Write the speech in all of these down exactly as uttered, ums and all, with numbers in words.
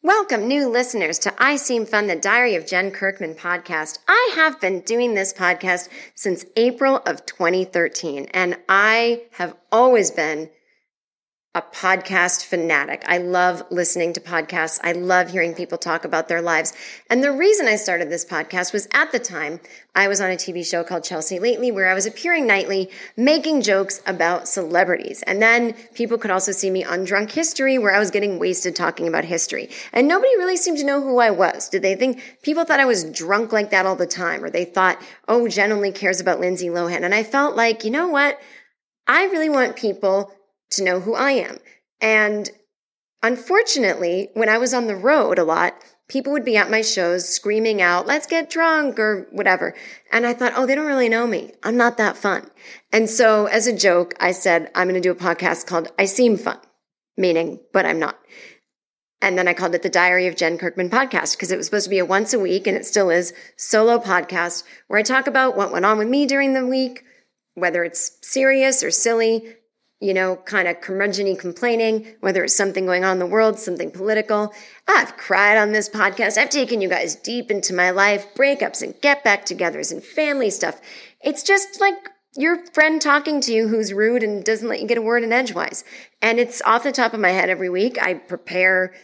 Welcome, new listeners, to I Seem Fun, the Diary of Jen Kirkman podcast. I have been doing this podcast since April of twenty thirteen, and I have always been a podcast fanatic. I love listening to podcasts. I love hearing people talk about their lives. And the reason I started this podcast was at the time I was on a T V show called Chelsea Lately, where I was appearing nightly making jokes about celebrities. And then people could also see me on Drunk History, where I was getting wasted talking about history. And nobody really seemed to know who I was. Did they think people thought I was drunk like that all the time? Or they thought, oh, Jen only cares about Lindsay Lohan. And I felt like, you know what? I really want people to know who I am. And unfortunately, when I was on the road a lot, people would be at my shows screaming out, let's get drunk or whatever. And I thought, oh, they don't really know me. I'm not that fun. And so as a joke, I said, I'm going to do a podcast called I Seem Fun, meaning, but I'm not. And then I called it the Diary of Jen Kirkman podcast because it was supposed to be a once a week, and it still is, solo podcast where I talk about what went on with me during the week, whether it's serious or silly, you know, kind of curmudgeon-y complaining, whether it's something going on in the world, something political. I've cried on this podcast. I've taken you guys deep into my life, breakups and get back togethers and family stuff. It's just like your friend talking to you who's rude and doesn't let you get a word in edgewise. And it's off the top of my head every week. I prepare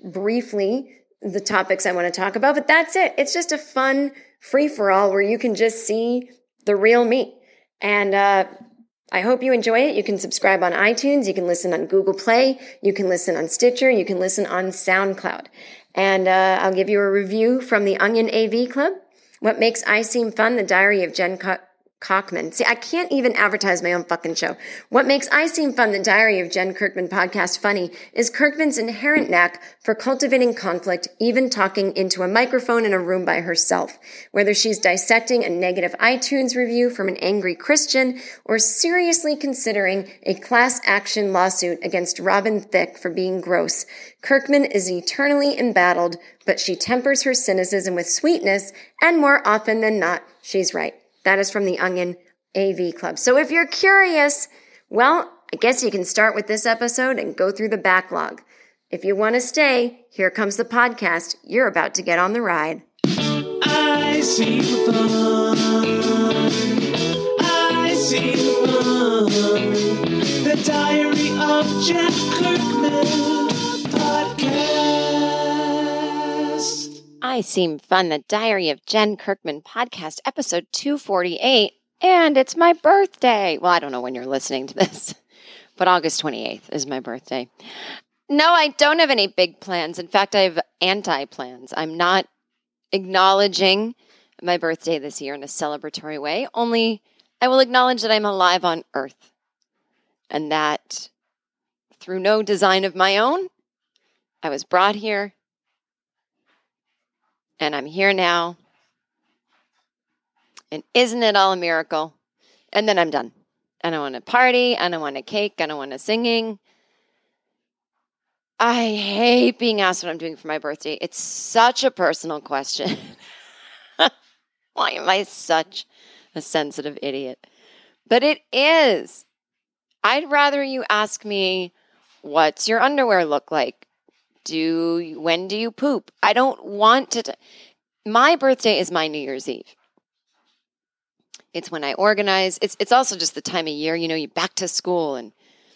briefly the topics I want to talk about, but that's it. It's just a fun free-for-all where you can just see the real me. And, uh, I hope you enjoy it. You can subscribe on iTunes. You can listen on Google Play. You can listen on Stitcher. You can listen on SoundCloud. And uh, I'll give you a review from the Onion A V Club. What makes I Seem Fun, the Diary of Jen Co- Cockman. See, I can't even advertise my own fucking show. What makes I Seem Fun, the Diary of Jen Kirkman podcast funny is Kirkman's inherent knack for cultivating conflict, even talking into a microphone in a room by herself. Whether she's dissecting a negative iTunes review from an angry Christian or seriously considering a class action lawsuit against Robin Thicke for being gross, Kirkman is eternally embattled, but she tempers her cynicism with sweetness, and more often than not, she's right. That is from the Onion A V Club. So if you're curious, well, I guess you can start with this episode and go through the backlog. If you want to stay, here comes the podcast. You're about to get on the ride. I see fun. I see fun. The Diary of Jen Kirkman podcast. I Seem Fun, the Diary of Jen Kirkman podcast, episode two forty-eight, and it's my birthday. Well, I don't know when you're listening to this, but August twenty-eighth is my birthday. No, I don't have any big plans. In fact, I have anti-plans. I'm not acknowledging my birthday this year in a celebratory way, only I will acknowledge that I'm alive on Earth, and that through no design of my own, I was brought here. And I'm here now. And isn't it all a miracle? And then I'm done. I don't want to party. I don't want a cake. I don't want to singing. I hate being asked what I'm doing for my birthday. It's such a personal question. Why am I such a sensitive idiot? But it is. I'd rather you ask me, what's your underwear look like? Do when do you poop? I don't want to. T- my birthday is my New Year's Eve. It's when I organize. It's it's also just the time of year, you know, you back to school, and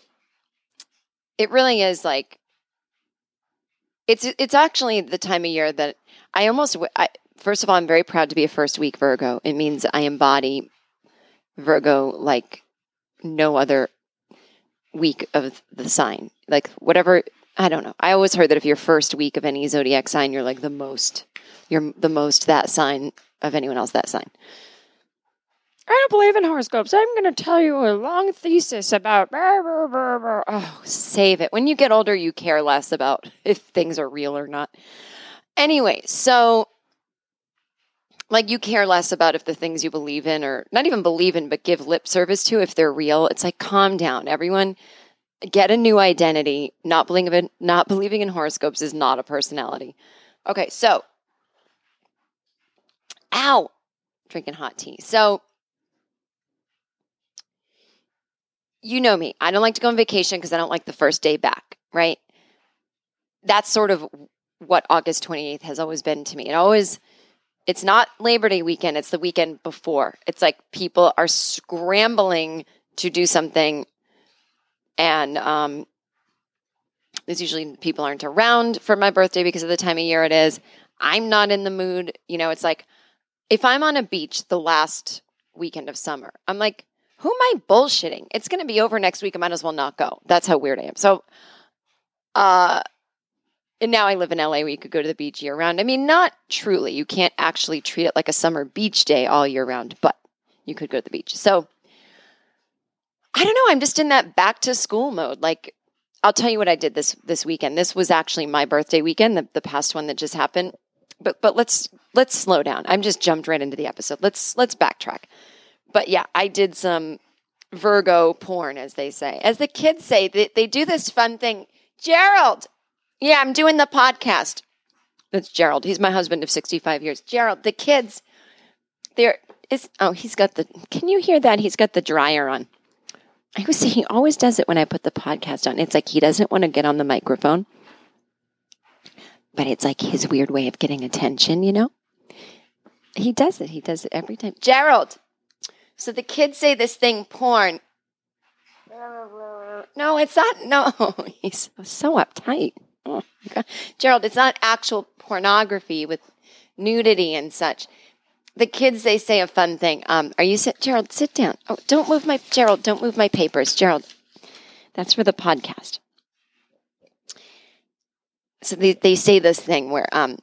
it really is like it's it's actually the time of year that I almost. I, first of all, I'm very proud to be a first week Virgo. It means I embody Virgo like no other week of the sign, like whatever. I don't know. I always heard that if you're first week of any zodiac sign, you're like the most, you're the most that sign of anyone else that sign. I don't believe in horoscopes. I'm going to tell you a long thesis about blah, blah, blah, blah. Oh, save it. When you get older, you care less about if things are real or not. Anyway, so like you care less about if the things you believe in or not even believe in, but give lip service to, if they're real. It's like, calm down, everyone. Get a new identity. Not believing in, not believing in horoscopes is not a personality. Okay, so, ow, drinking hot tea. So, you know me. I don't like to go on vacation because I don't like the first day back, right? That's sort of what August twenty-eighth has always been to me. It always, it's not Labor Day weekend, it's the weekend before. It's like people are scrambling to do something, and um, there's usually people aren't around for my birthday because of the time of year it is. I'm not in the mood. You know, it's like if I'm on a beach the last weekend of summer, I'm like, who am I bullshitting? It's going to be over next week. I might as well not go. That's how weird I am. So, uh, and now I live in L A where you could go to the beach year round. I mean, not truly. You can't actually treat it like a summer beach day all year round, but you could go to the beach. So, I don't know. I'm just in that back to school mode. Like, I'll tell you what I did this this weekend. This was actually my birthday weekend, the, the past one that just happened. But but let's let's slow down. I'm just jumped right into the episode. Let's let's backtrack. But yeah, I did some Virgo porn, as they say. As the kids say, they, they do this fun thing. Gerald, yeah, I'm doing the podcast. That's Gerald. He's my husband of sixty-five years. Gerald, the kids, there is, oh, he's got the, can you hear that? He's got the dryer on. I was saying, he always does it when I put the podcast on. It's like he doesn't want to get on the microphone. But it's like his weird way of getting attention, you know? He does it. He does it every time. Gerald. So the kids say this thing, porn. No, it's not. No, he's so uptight. Oh, my God. Gerald, it's not actual pornography with nudity and such. The kids, they say a fun thing. Um, are you sit, Gerald? Sit down. Oh, don't move my Gerald. Don't move my papers, Gerald. That's for the podcast. So they, they say this thing where, um,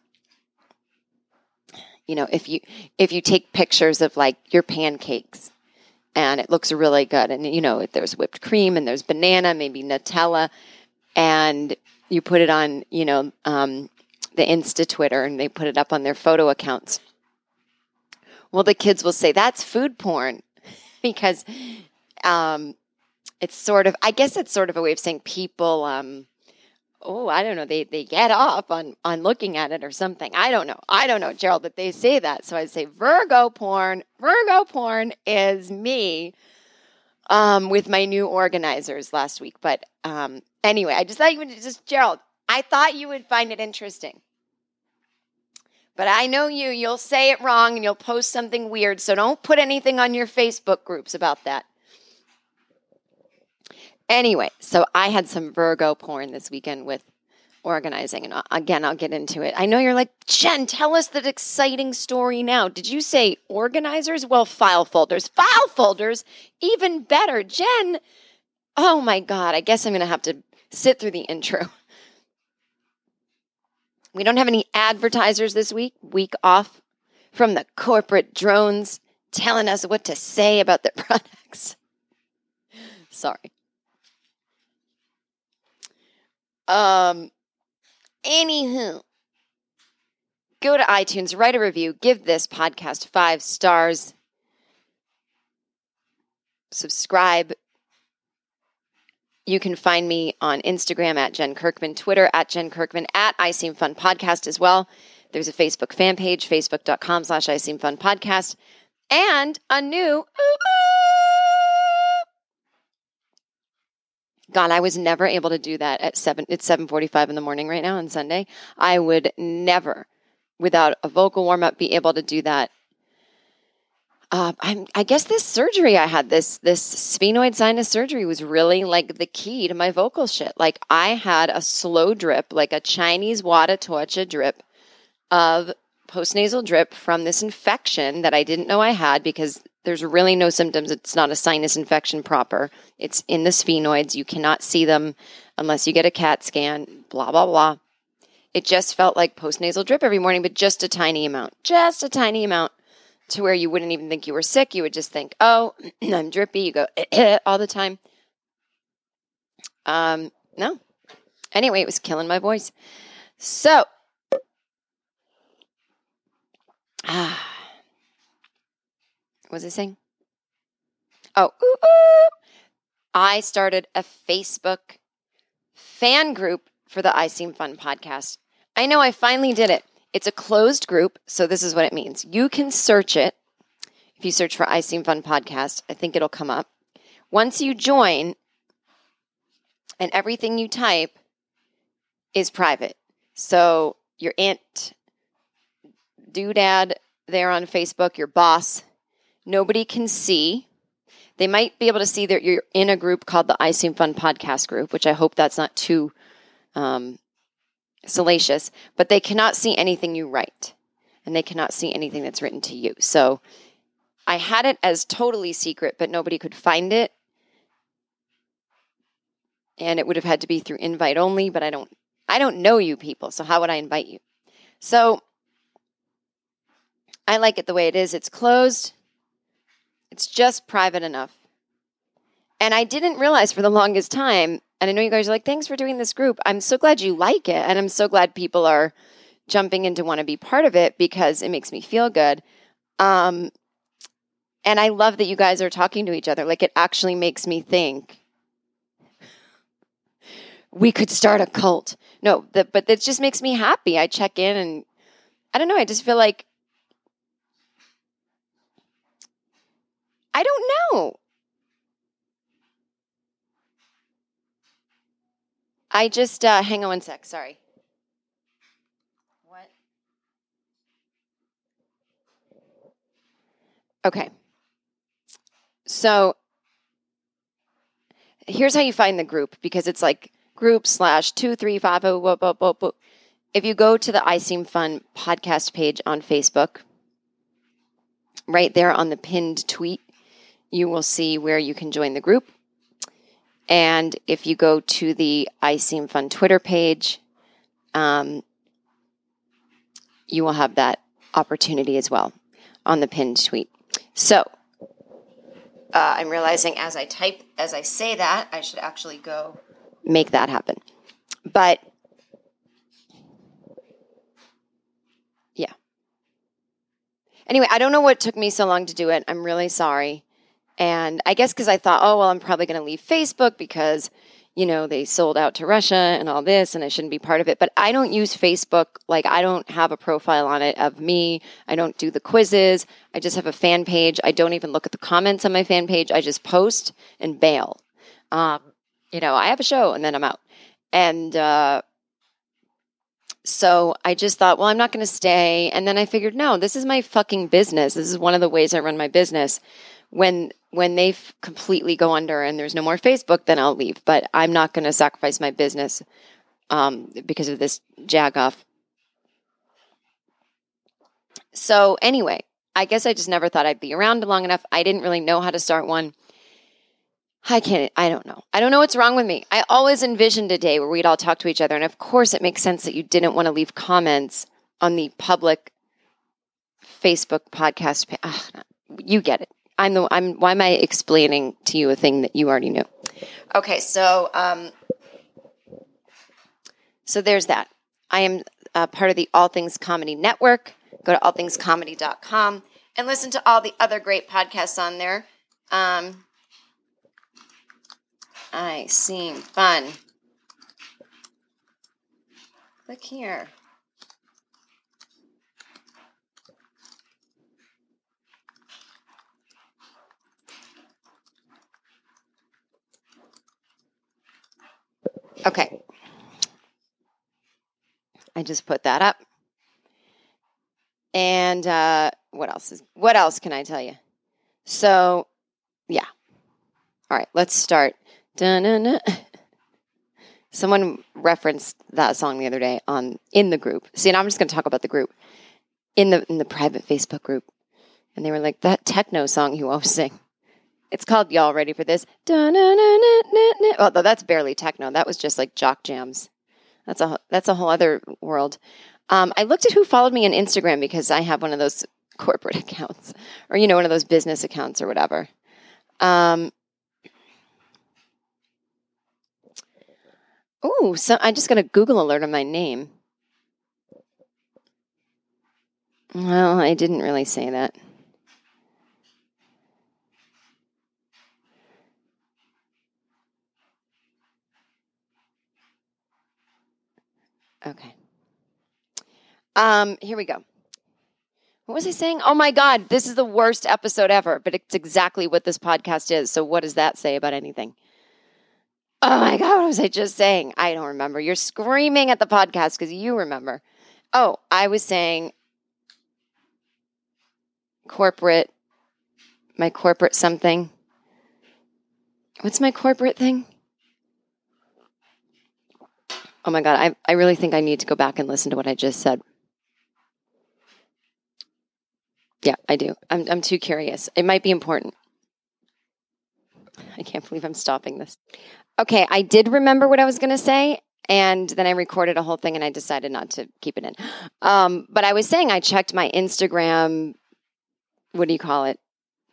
you know, if you if you take pictures of like your pancakes and it looks really good, and you know, there's whipped cream and there's banana, maybe Nutella, and you put it on, you know, um, the Insta Twitter, and they put it up on their photo accounts. Well, the kids will say that's food porn because um, it's sort of, I guess it's sort of a way of saying people. Um, Oh, I don't know. They they get off on, on looking at it or something. I don't know. I don't know, Gerald, that they say that. So I say Virgo porn. Virgo porn is me um, with my new organizers last week. But um, anyway, I just thought you would just, Gerald, I thought you would find it interesting. But I know you. You'll say it wrong and you'll post something weird. So don't put anything on your Facebook groups about that. Anyway, so I had some Virgo porn this weekend with organizing. And again, I'll get into it. I know you're like, Jen, tell us that exciting story now. Did you say organizers? Well, file folders. File folders? Even better. Jen, oh my God. I guess I'm going to have to sit through the intro. We don't have any advertisers this week. Week off from the corporate drones telling us what to say about their products. Sorry. Um, anywho, go to iTunes, write a review, give this podcast five stars, subscribe. You can find me on Instagram at Jen Kirkman, Twitter at Jen Kirkman, at I Seem Fun Podcast as well. There's a Facebook fan page, facebook.com slash I Seem Fun Podcast, and a new God, I was never able to do that at seven. It's seven forty-five in the morning right now on Sunday. I would never, without a vocal warm up, be able to do that. Uh, I'm, I guess this surgery I had, this this sphenoid sinus surgery, was really like the key to my vocal shit. Like I had a slow drip, like a Chinese Wada Torcha drip of postnasal drip from this infection that I didn't know I had because there's really no symptoms. It's not a sinus infection proper. It's in the sphenoids. You cannot see them unless you get a CAT scan, blah, blah, blah. It just felt like postnasal drip every morning, but just a tiny amount, just a tiny amount to where you wouldn't even think you were sick. You would just think, oh, I'm drippy. You go all the time. Um, no. Anyway, it was killing my voice. So, ah. What was I saying? Oh, ooh, ooh. I started a Facebook fan group for the I Seem Fun podcast. I know I finally did it. It's a closed group, so this is what it means. You can search it. If you search for I Seem Fun podcast, I think it'll come up. Once you join, and everything you type is private. So your aunt, doodad there on Facebook, your boss. Nobody can see. They might be able to see that you're in a group called the I Seem Fun podcast group, which I hope that's not too um, salacious, but they cannot see anything you write, and they cannot see anything that's written to you. So I had it as totally secret, but nobody could find it. And it would have had to be through invite only, but I don't I don't know you people, so how would I invite you? So I like it the way it is. It's closed. It's just private enough. And I didn't realize for the longest time, and I know you guys are like, thanks for doing this group. I'm so glad you like it, and I'm so glad people are jumping in to want to be part of it because it makes me feel good. Um, and I love that you guys are talking to each other. Like, it actually makes me think we could start a cult. No, the, but it just makes me happy. I check in and I don't know. I just feel like, I don't know. I just, uh, hang on one sec. Sorry. What? Okay. So here's how you find the group, because it's like group slash two, three, five, oh, whoa, whoa, whoa, whoa. If you go to the I Seem Fun podcast page on Facebook, right there on the pinned tweet, you will see where you can join the group. And if you go to the I Seem Fun Twitter page, um, you will have that opportunity as well on the pinned tweet. So uh, I'm realizing as I type, as I say that, I should actually go make that happen. But yeah. Anyway, I don't know what took me so long to do it. I'm really sorry. And I guess because I thought, oh, well, I'm probably going to leave Facebook because, you know, they sold out to Russia and all this, and I shouldn't be part of it. But I don't use Facebook. Like, I don't have a profile on it of me. I don't do the quizzes. I just have a fan page. I don't even look at the comments on my fan page. I just post and bail. Um, you know, I have a show and then I'm out. And uh, so I just thought, well, I'm not going to stay. And then I figured, no, this is my fucking business. This is one of the ways I run my business. When when they f- completely go under and there's no more Facebook, then I'll leave. But I'm not going to sacrifice my business um, because of this jagoff. So anyway, I guess I just never thought I'd be around long enough. I didn't really know how to start one. I can't, I don't know. I don't know what's wrong with me. I always envisioned a day where we'd all talk to each other. And of course, it makes sense that you didn't want to leave comments on the public Facebook podcast page. Ugh, you get it. I'm the, I'm, why am I explaining to you a thing that you already knew? Okay. So, um, so there's that. I am uh, part of the All Things Comedy Network. Go to all things comedy dot com and listen to all the other great podcasts on there. Um, I Seem Fun. Click here. Okay. I just put that up. And uh, what else is what else can I tell you? So, yeah. All right, let's start. Dun-dun-dun. Someone referenced that song the other day on in the group. See, and I'm just going to talk about the group in the in the private Facebook group. And they were like, that techno song you always sing. It's called Y'all Ready for This? Although that's barely techno. That was just like jock jams. That's a that's a whole other world. Um, I looked at who followed me on Instagram because I have one of those corporate accounts, or you know, one of those business accounts or whatever. Um, oh, so I just got a Google alert on my name. Well, I didn't really say that. Okay. Um, here we go. What was I saying? Oh my God, this is the worst episode ever, but it's exactly what this podcast is. So what does that say about anything? Oh my God, what was I just saying? I don't remember. You're screaming at the podcast because you remember. Oh, I was saying corporate, my corporate something. What's my corporate thing? Oh my God, I, I really think I need to go back and listen to what I just said. Yeah, I do. I'm I'm too curious. It might be important. I can't believe I'm stopping this. Okay, I did remember what I was going to say, and then I recorded a whole thing, and I decided not to keep it in. Um, but I was saying I checked my Instagram, what do you call it,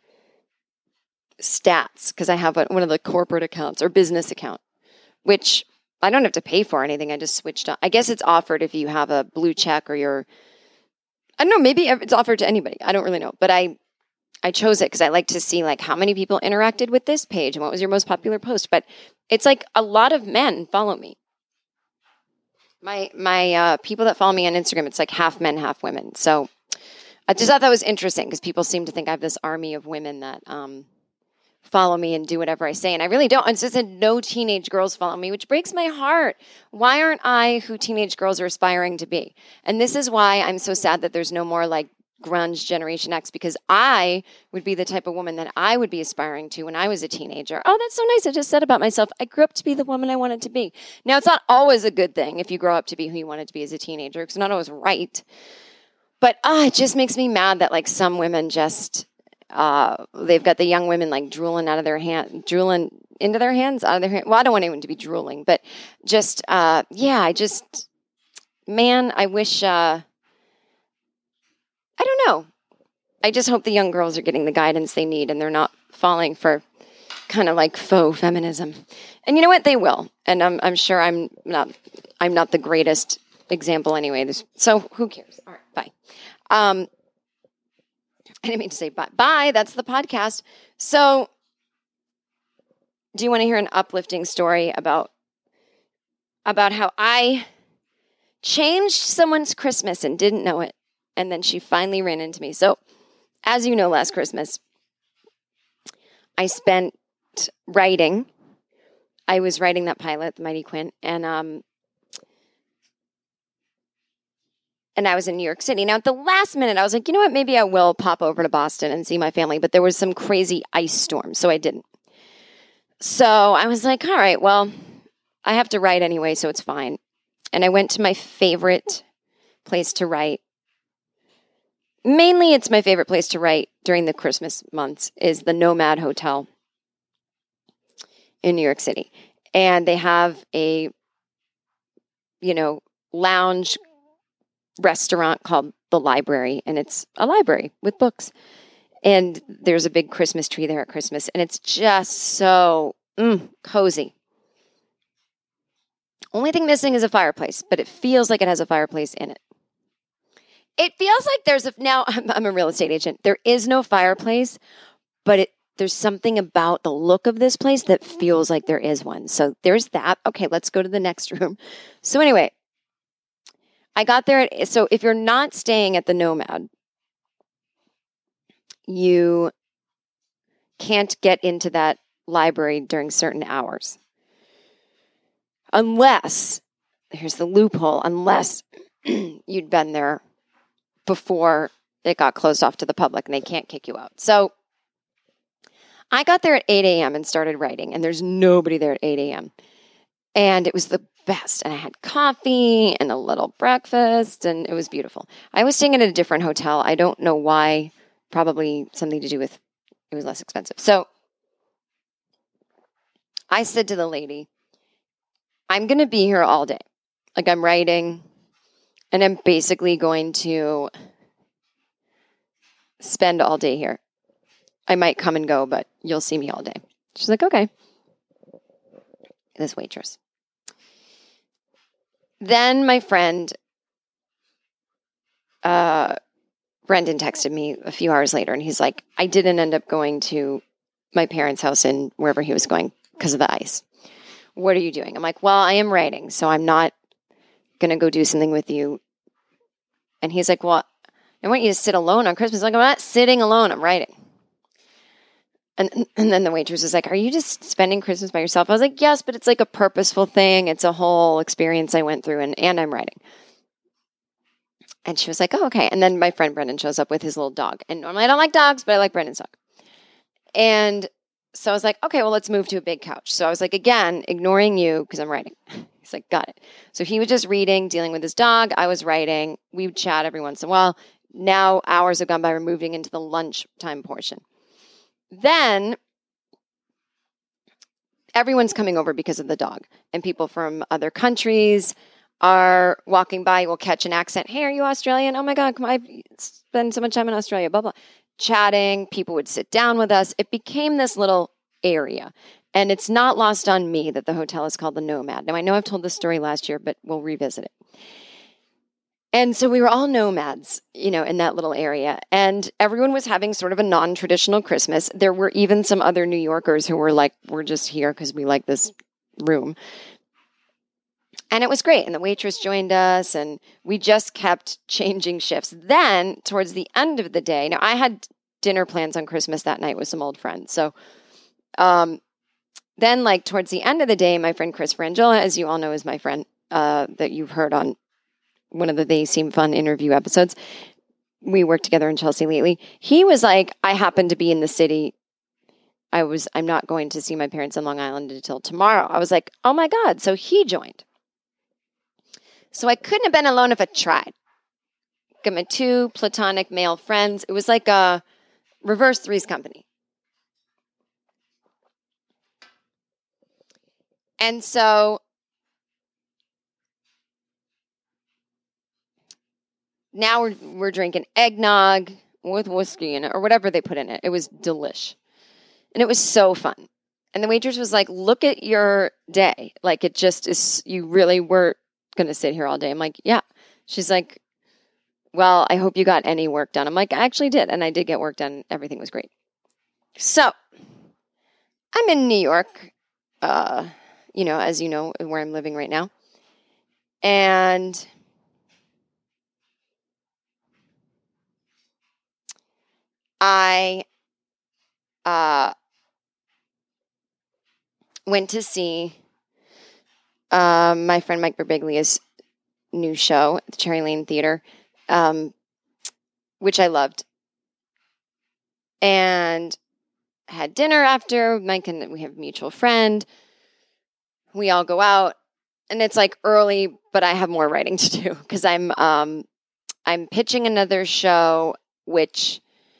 stats, because I have a, one of the corporate accounts or business account, which I don't have to pay for anything. I just switched on. I guess it's offered if you have a blue check or you're, I don't know, maybe it's offered to anybody. I don't really know, but I I chose it because I like to see like how many people interacted with this page and what was your most popular post. But it's like a lot of men follow me. My my uh, people that follow me on Instagram, it's like half men, half women. So I just thought that was interesting because people seem to think I have this army of women that um, follow me and do whatever I say. And I really don't. It's just that no teenage girls follow me, which breaks my heart. Why aren't I who teenage girls are aspiring to be? And this is why I'm so sad that there's no more like grunge Generation X, because I would be the type of woman that I would be aspiring to when I was a teenager. Oh, that's so nice. I just said about myself, I grew up to be the woman I wanted to be. Now, it's not always a good thing if you grow up to be who you wanted to be as a teenager, because it's not always right. But ah, it just makes me mad that like some women just, uh, they've got the young women like drooling out of their hand, drooling into their hands, out of their hand. Well, I don't want anyone to be drooling, but just, uh, yeah, I just, man, I wish, uh, I don't know. I just hope the young girls are getting the guidance they need and they're not falling for kind of like faux feminism. And you know what? They will. And I'm I'm sure I'm not I'm not the greatest example anyway. There's, so who cares? All right, bye. Um, I didn't mean to say bye. Bye. That's the podcast. So do you want to hear an uplifting story about about how I changed someone's Christmas and didn't know it? And then she finally ran into me. So, as you know, last Christmas, I spent writing. I was writing that pilot, The Mighty Quint, and um, and I was in New York City. Now, at the last minute, I was like, you know what? Maybe I will pop over to Boston and see my family. But there was some crazy ice storm, so I didn't. So I was like, all right, well, I have to write anyway, so it's fine. And I went to my favorite place to write. Mainly, it's my favorite place to write during the Christmas months is the Nomad Hotel in New York City. And they have a, you know, lounge restaurant called The Library. And it's a library with books. And there's a big Christmas tree there at Christmas. And it's just so mm, cozy. Only thing missing is a fireplace, but it feels like it has a fireplace in it. It feels like there's a, now I'm, I'm a real estate agent. There is no fireplace, but it, there's something about the look of this place that feels like there is one. So there's that. Okay, let's go to the next room. So anyway, I got there. At, so if you're not staying at the Nomad, you can't get into that library during certain hours. Unless, here's the loophole, unless you'd been there before it got closed off to the public and they can't kick you out. So I got there at eight a.m. and started writing, and there's nobody there at eight a.m. And it was the best. And I had coffee and a little breakfast, and it was beautiful. I was staying at a different hotel. I don't know why. Probably something to do with it was less expensive. So I said to the lady, I'm going to be here all day. Like I'm writing. And I'm basically going to spend all day here. I might come and go, but you'll see me all day. She's like, okay. This waitress. Then my friend, uh, Brendan texted me a few hours later, and he's like, I didn't end up going to my parents' house in wherever he was going because of the ice. What are you doing? I'm like, well, I am writing, so I'm not going to go do something with you. And he's like, well, I want you to sit alone on Christmas. I'm like, I'm not sitting alone. I'm writing. And and then the waitress was like, are you just spending Christmas by yourself? I was like, yes, but it's like a purposeful thing. It's a whole experience I went through, and, and I'm writing. And she was like, oh, okay. And then my friend Brendan shows up with his little dog. And normally I don't like dogs, but I like Brendan's dog. And so I was like, okay, well, let's move to a big couch. So I was like, again, ignoring you because I'm writing. He's like, got it. So he was just reading, dealing with his dog. I was writing. We would chat every once in a while. Now hours have gone by. We're moving into the lunchtime portion. Then everyone's coming over because of the dog. And people from other countries are walking by, will catch an accent. Hey, are you Australian? Oh my God, come on, I spend so much time in Australia, blah, blah. Chatting, people would sit down with us. It became this little area. And it's not lost on me that the hotel is called the Nomad. Now, I know I've told this story last year, but we'll revisit it. And so we were all nomads, you know, in that little area. And everyone was having sort of a non-traditional Christmas. There were even some other New Yorkers who were like, we're just here because we like this room. And it was great. And the waitress joined us and we just kept changing shifts. Then towards the end of the day, now I had dinner plans on Christmas that night with some old friends. So um, then like towards the end of the day, my friend Chris Frangiola, as you all know, is my friend uh, that you've heard on one of the They Seem Fun interview episodes. We worked together in Chelsea lately. He was like, I happened to be in the city. I was, I'm not going to see my parents in Long Island until tomorrow. I was like, oh my God. So he joined. So I couldn't have been alone if I tried. Got my two platonic male friends. It was like a reverse Three's Company. And so now we're we're drinking eggnog with whiskey in it or whatever they put in it. It was delish. And it was so fun. And the waitress was like, look at your day. Like it just is, you really were going to sit here all day. I'm like, yeah. She's like, well, I hope you got any work done. I'm like, I actually did. And I did get work done. Everything was great. So I'm in New York, uh, you know, as you know, where I'm living right now. And I uh, went to see uh, my friend Mike Birbiglia's new show at the Cherry Lane Theater, um, which I loved. And had dinner after. Mike and we have a mutual friend. We all go out. And it's like early, but I have more writing to do because I'm um, I'm pitching another show, which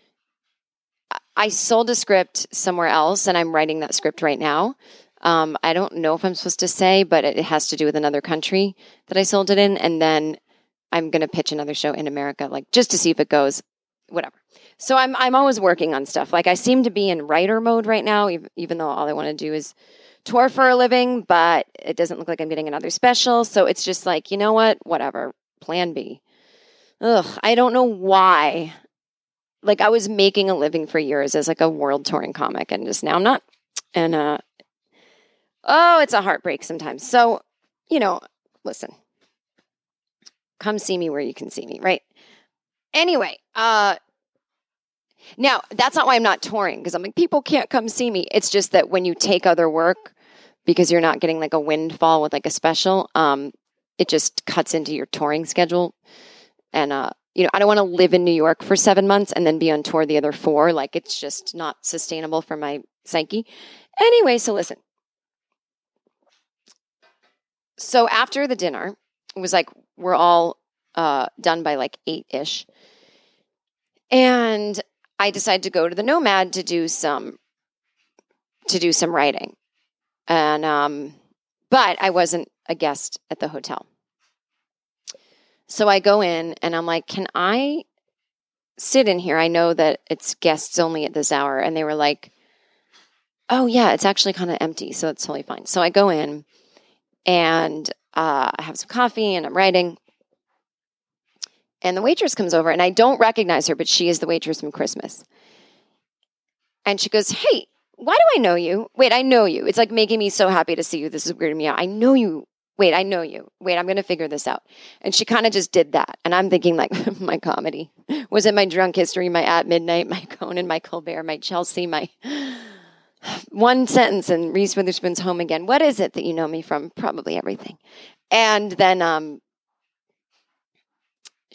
I sold a script somewhere else, and I'm writing that script right now. Um, I don't know if I'm supposed to say, but it has to do with another country that I sold it in, and then I'm going to pitch another show in America, like just to see if it goes, whatever. So I'm I'm always working on stuff. Like I seem to be in writer mode right now, even, even though all I want to do is tour for a living, but it doesn't look like I'm getting another special. So it's just like, you know what? Whatever. Plan B. Ugh, I don't know why. Like I was making a living for years as like a world touring comic, and just now I'm not. And uh, oh, it's a heartbreak sometimes. So, you know, listen, come see me where you can see me, right? Anyway, uh, now that's not why I'm not touring, because I'm like, people can't come see me. It's just that when you take other work, because you're not getting like a windfall with like a special, um, it just cuts into your touring schedule. And, uh, you know, I don't want to live in New York for seven months and then be on tour the other four. Like, it's just not sustainable for my psyche. Anyway, so listen. So after the dinner, it was like, we're all uh, done by like eight-ish. And I decided to go to the Nomad to do some, to do some writing. And, um, but I wasn't a guest at the hotel. So I go in and I'm like, can I sit in here? I know that it's guests only at this hour. And they were like, oh yeah, it's actually kind of empty. So it's totally fine. So I go in and uh, I have some coffee and I'm writing. And the waitress comes over and I don't recognize her, but she is the waitress from Christmas. And she goes, hey, why do I know you? Wait, I know you. It's like making me so happy to see you. This is weirding me out. I know you. Wait, I know you. Wait, I'm going to figure this out. And she kind of just did that. And I'm thinking like, my comedy. Was it my drunk history, my At Midnight, my Conan, my Colbert, my Chelsea, my one sentence and Reese Witherspoon's Home Again? What is it that you know me from? Probably everything. And then um,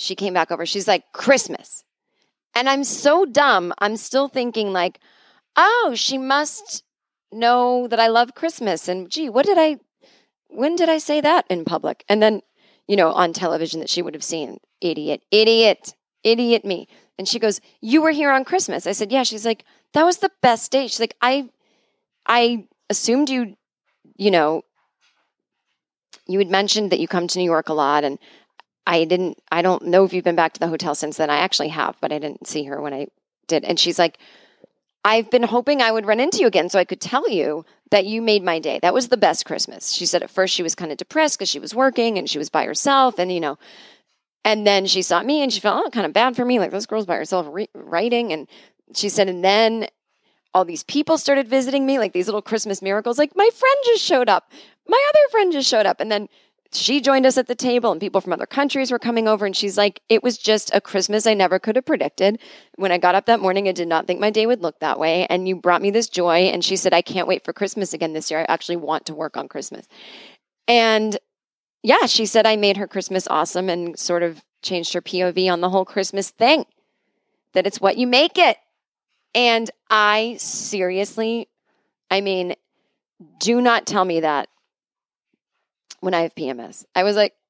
she came back over. She's like, Christmas. And I'm so dumb. I'm still thinking like, oh, she must know that I love Christmas. And gee, what did I, when did I say that in public? And then, you know, on television that she would have seen, idiot, idiot, idiot me. And she goes, you were here on Christmas. I said, yeah. She's like, that was the best day. She's like, I, I assumed you, you know, you had mentioned that you come to New York a lot, and I didn't, I don't know if you've been back to the hotel since then. I actually have, but I didn't see her when I did. And she's like, I've been hoping I would run into you again so I could tell you that you made my day. That was the best Christmas. She said at first she was kind of depressed because she was working and she was by herself, and, you know, and then she saw me and she felt, oh, kind of bad for me. Like, this girl's by herself re- writing. And she said, and then all these people started visiting me, like these little Christmas miracles. Like, my friend just showed up. My other friend just showed up. And then she joined us at the table, and people from other countries were coming over. And she's like, it was just a Christmas I never could have predicted. When I got up that morning, I did not think my day would look that way. And you brought me this joy. And she said, I can't wait for Christmas again this year. I actually want to work on Christmas. And yeah, she said I made her Christmas awesome and sort of changed her P O V on the whole Christmas thing, that it's what you make it. And I seriously, I mean, do not tell me that when I have P M S. I was like,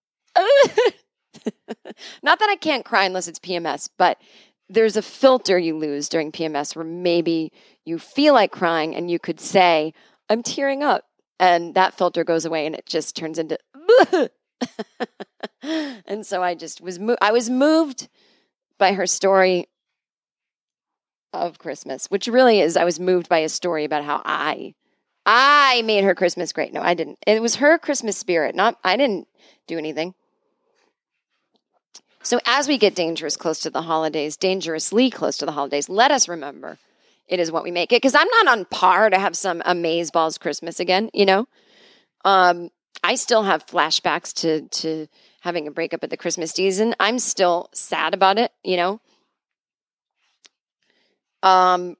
not that I can't cry unless it's P M S, but there's a filter you lose during P M S where maybe you feel like crying and you could say, I'm tearing up. And that filter goes away and it just turns into, and so I just was, mo- I was moved by her story of Christmas, which really is, I was moved by a story about how I I made her Christmas great. No, I didn't. It was her Christmas spirit. Not, I didn't do anything. So as we get dangerous close to the holidays, dangerously close to the holidays, let us remember it is what we make it. Because I'm not on par to have some amazeballs Christmas again, you know. Um, I still have flashbacks to to having a breakup at the Christmas season. I'm still sad about it, you know. Um.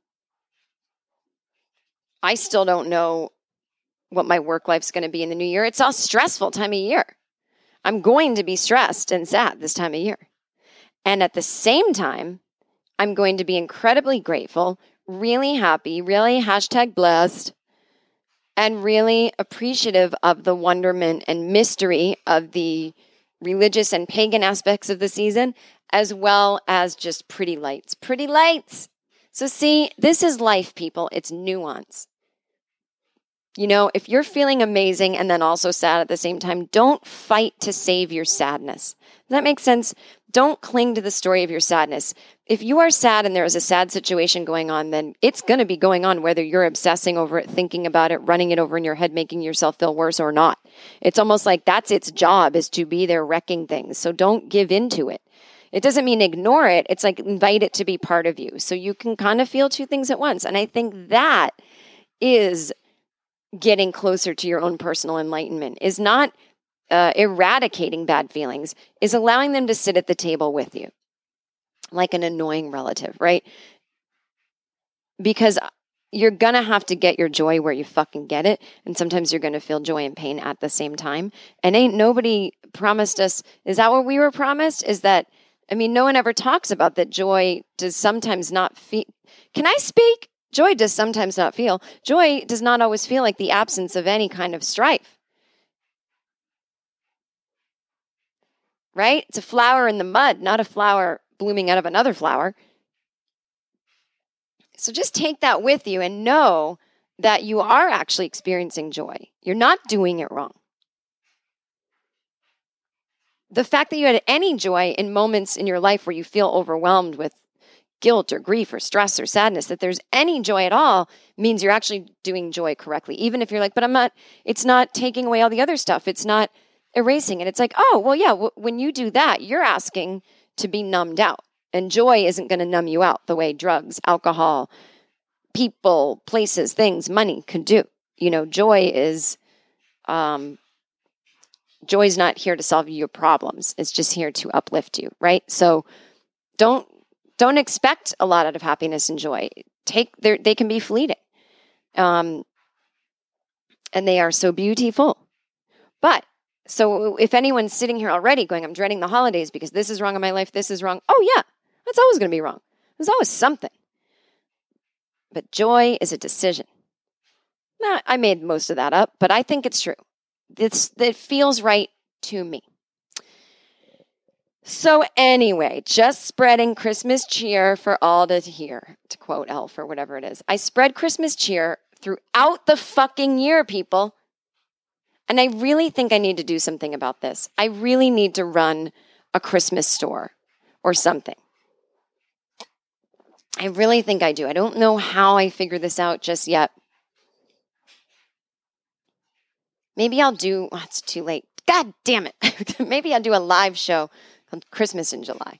I still don't know what my work life's going to be in the new year. It's a stressful time of year. I'm going to be stressed and sad this time of year. And at the same time, I'm going to be incredibly grateful, really happy, really hashtag blessed, and really appreciative of the wonderment and mystery of the religious and pagan aspects of the season, as well as just pretty lights. Pretty lights. So see, this is life, people. It's nuance. You know, if you're feeling amazing and then also sad at the same time, don't fight to save your sadness. Does that make sense? Don't cling to the story of your sadness. If you are sad and there is a sad situation going on, then it's going to be going on whether you're obsessing over it, thinking about it, running it over in your head, making yourself feel worse or not. It's almost like that's its job, is to be there wrecking things. So don't give into it. It doesn't mean ignore it. It's like invite it to be part of you. So you can kind of feel two things at once. And I think that is getting closer to your own personal enlightenment, is not uh, eradicating bad feelings, is allowing them to sit at the table with you like an annoying relative, right? Because you're going to have to get your joy where you fucking get it. And sometimes you're going to feel joy and pain at the same time. And ain't nobody promised us, is that what we were promised? Is that, I mean, no one ever talks about that joy does sometimes not feel, can I speak? Joy does sometimes not feel. Joy does not always feel like the absence of any kind of strife. Right? It's a flower in the mud, not a flower blooming out of another flower. So just take that with you and know that you are actually experiencing joy. You're not doing it wrong. The fact that you had any joy in moments in your life where you feel overwhelmed with guilt or grief or stress or sadness, that there's any joy at all, means you're actually doing joy correctly. Even if you're like, but I'm not, it's not taking away all the other stuff. It's not erasing it. It's like, oh, well, yeah, w- when you do that, you're asking to be numbed out. And joy isn't going to numb you out the way drugs, alcohol, people, places, things, money could do. You know, joy is, um, joy is not here to solve your problems. It's just here to uplift you, right? So don't, Don't expect a lot out of happiness and joy. Take their, they can be fleeting. Um, and they are so beautiful. But So if anyone's sitting here already going, I'm dreading the holidays because this is wrong in my life, this is wrong. Oh yeah, that's always going to be wrong. There's always something. But joy is a decision. Now, I made most of that up, but I think it's true. It's, it feels right to me. So anyway, just spreading Christmas cheer for all to hear, to quote Elf or whatever it is. I spread Christmas cheer throughout the fucking year, people. And I really think I need to do something about this. I really need to run a Christmas store or something. I really think I do. I don't know how I figure this out just yet. Maybe I'll do, oh, it's too late. God damn it. Maybe I'll do a live show on Christmas in July.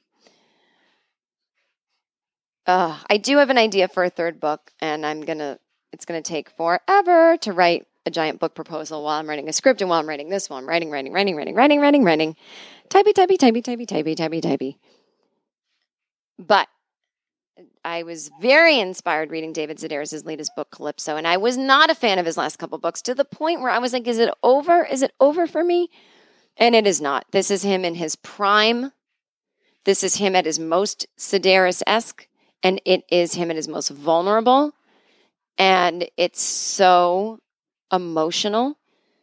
Uh, I do have an idea for a third book, and I'm going to, it's going to take forever to write a giant book proposal while I'm writing a script and while I'm writing this while I'm writing, writing, writing, writing, writing, writing, writing. Typey, typey, typey, typey, typey, typey, typey. But I was very inspired reading David Sedaris' latest book, Calypso, and I was not a fan of his last couple books to the point where I was like, is it over? Is it over for me? And it is not. This is him in his prime. This is him at his most Sedaris-esque, and it is him at his most vulnerable. And it's so emotional.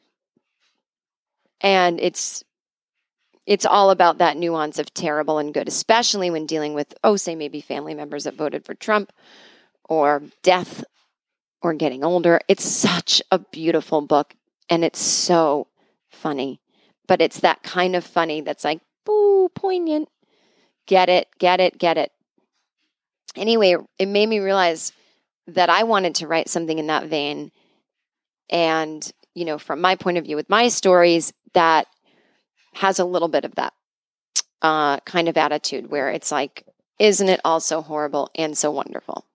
And it's it's all about that nuance of terrible and good, especially when dealing with, oh, say maybe family members that voted for Trump or death or getting older. It's such a beautiful book, and it's so funny. But it's that kind of funny that's like, boo, poignant. Get it, get it, get it. Anyway, it made me realize that I wanted to write something in that vein. And, you know, from my point of view with my stories, that has a little bit of that uh, kind of attitude where it's like, isn't it all so horrible and so wonderful?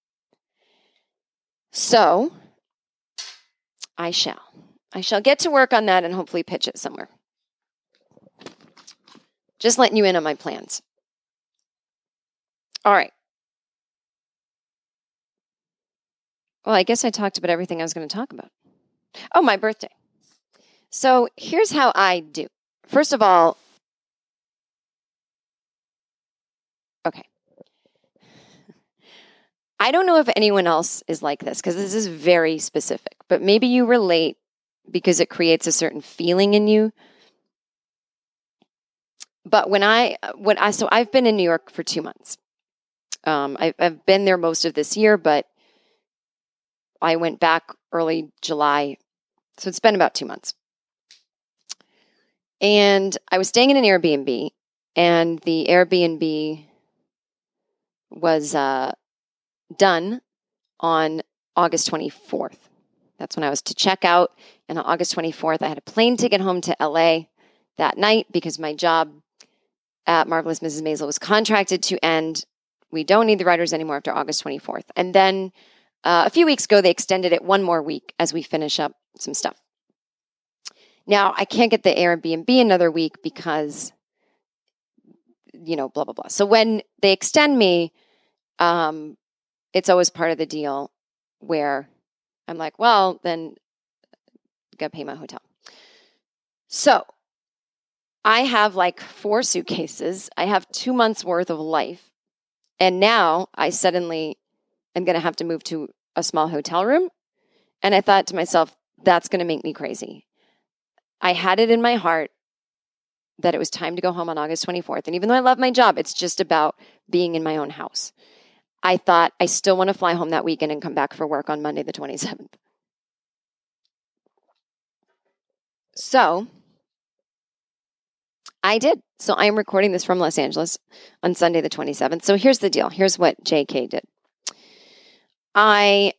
So I shall. I shall get to work on that and hopefully pitch it somewhere. Just letting you in on my plans. All right. Well, I guess I talked about everything I was going to talk about. Oh, my birthday. So here's how I do. First of all, okay. I don't know if anyone else is like this because this is very specific, but maybe you relate because it creates a certain feeling in you. But when I, when I, so I've been in New York for two months. Um, I've, I've been there most of this year, but I went back early July. So it's been about two months. And I was staying in an Airbnb, and the Airbnb was uh, done on August twenty-fourth. That's when I was to check out. And on August twenty-fourth, I had a plane ticket home to L A that night because my job at Marvelous Missus Maisel was contracted to end. We don't need the writers anymore after August twenty-fourth. And then uh, a few weeks ago, they extended it one more week as we finish up some stuff. Now, I can't get the Airbnb another week because, you know, blah, blah, blah. So when they extend me, um, it's always part of the deal where I'm like, well, then got to pay my hotel. So I have like four suitcases. I have two months worth of life. And now I suddenly am going to have to move to a small hotel room. And I thought to myself, that's going to make me crazy. I had it in my heart that it was time to go home on August twenty-fourth. And even though I love my job, it's just about being in my own house. I thought I still want to fly home that weekend and come back for work on Monday the twenty-seventh. So I did. So I am recording this from Los Angeles on Sunday the twenty-seventh. So here's the deal. Here's what J K did. I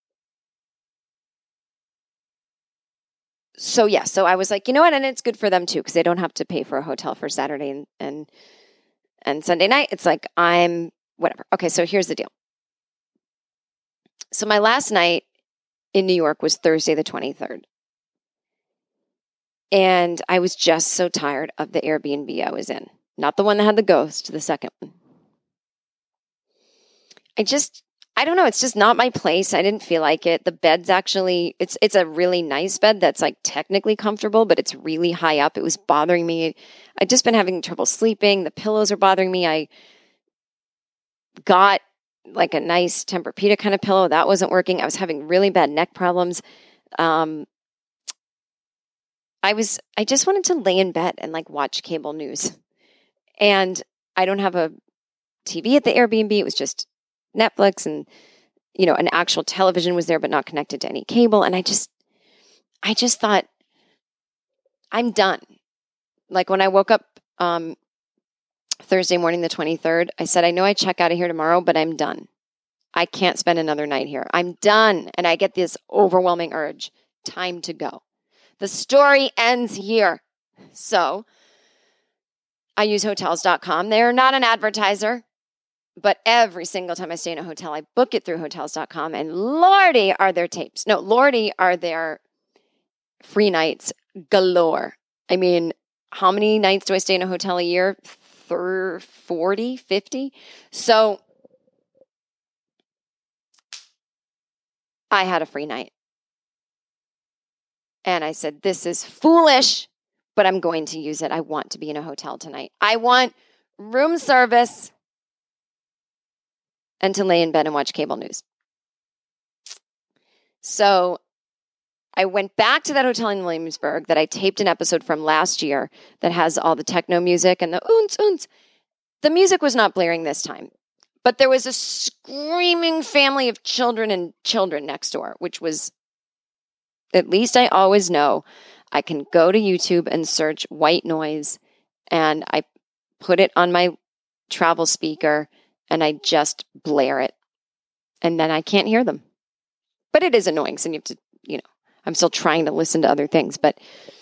So, yeah, so I was like, you know what? And it's good for them, too, because they don't have to pay for a hotel for Saturday and, and and Sunday night. It's like, I'm whatever. Okay, so here's the deal. So my last night in New York was Thursday the twenty-third. And I was just so tired of the Airbnb I was in. Not the one that had the ghost, the second one. I just, I don't know. It's just not my place. I didn't feel like it. The bed's actually, it's it's a really nice bed that's like technically comfortable, but it's really high up. It was bothering me. I'd just been having trouble sleeping. The pillows are bothering me. I got like a nice Tempur-Pedic kind of pillow. That wasn't working. I was having really bad neck problems. Um, I was, I just wanted to lay in bed and like watch cable news. And I don't have a T V at the Airbnb. It was just Netflix, and, you know, an actual television was there, but not connected to any cable. And I just, I just thought, I'm done. Like when I woke up um, Thursday morning, the twenty-third, I said, I know I check out of here tomorrow, but I'm done. I can't spend another night here. I'm done. And I get this overwhelming urge. Time to go. The story ends here. So I use hotels dot com. They are not an advertiser. But every single time I stay in a hotel, I book it through hotels dot com, and lordy are their tapes. No, lordy are their free nights galore. I mean, how many nights do I stay in a hotel a year? forty, fifty? So I had a free night. And I said, this is foolish, but I'm going to use it. I want to be in a hotel tonight. I want room service and to lay in bed and watch cable news. So I went back to that hotel in Williamsburg that I taped an episode from last year that has all the techno music and the oons, oons. The music was not blaring this time, but there was a screaming family of children and children next door, which was, at least I always know, I can go to YouTube and search white noise, and I put it on my travel speaker, and I just blare it. And then I can't hear them. But it is annoying. So you have to, you know, I'm still trying to listen to other things. But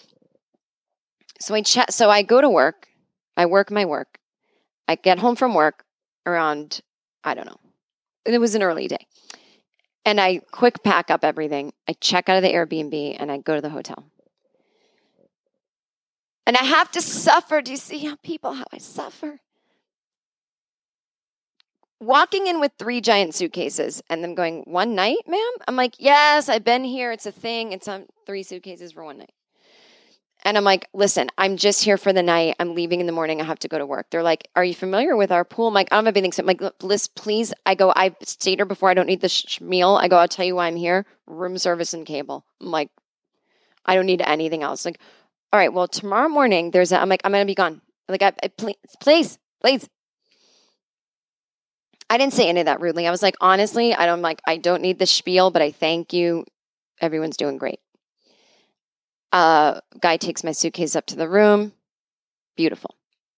so I ch- so I go to work. I work my work. I get home from work around, I don't know. It was an early day. And I quick pack up everything. I check out of the Airbnb and I go to the hotel. And I have to suffer. Do you see how people, how I suffer? Walking in with three giant suitcases and them going, one night, ma'am? I'm like, yes, I've been here. It's a thing. It's on three suitcases for one night. And I'm like, listen, I'm just here for the night. I'm leaving in the morning. I have to go to work. They're like, are you familiar with our pool? I'm like, I don't have anything. So I'm like, Liz, please. I go, I've stayed here before. I don't need the sh- meal. I go, I'll tell you why I'm here. Room service and cable. I'm like, I don't need anything else. Like, all right, well, tomorrow morning, there's a, I'm like, I'm going to be gone. Like, I, I, please, please, please. I didn't say any of that rudely. I was like, honestly, I don't like, I don't need the spiel, but I thank you. Everyone's doing great. Uh, guy takes my suitcase up to the room. Beautiful.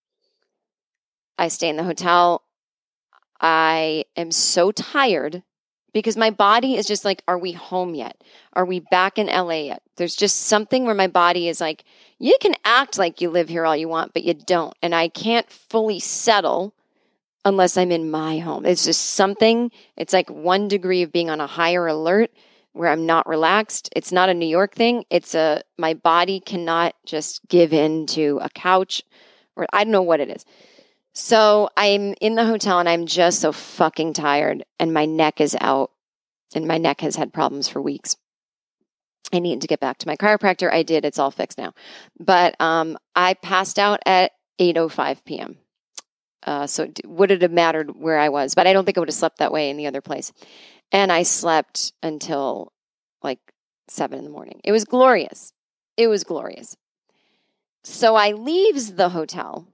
I stay in the hotel. I am so tired because my body is just like, are we home yet? Are we back in L A yet? There's just something where my body is like, you can act like you live here all you want, but you don't. And I can't fully settle unless I'm in my home. It's just something, it's like one degree of being on a higher alert where I'm not relaxed. It's not a New York thing. It's a, my body cannot just give in to a couch, or I don't know what it is. So I'm in the hotel and I'm just so fucking tired and my neck is out and my neck has had problems for weeks. I need to get back to my chiropractor. I did. It's all fixed now. But um, I passed out at eight oh five p.m. Uh, so it, would it have mattered where I was? But I don't think I would have slept that way in the other place. And I slept until like seven in the morning. It was glorious. It was glorious. So I leaves the hotel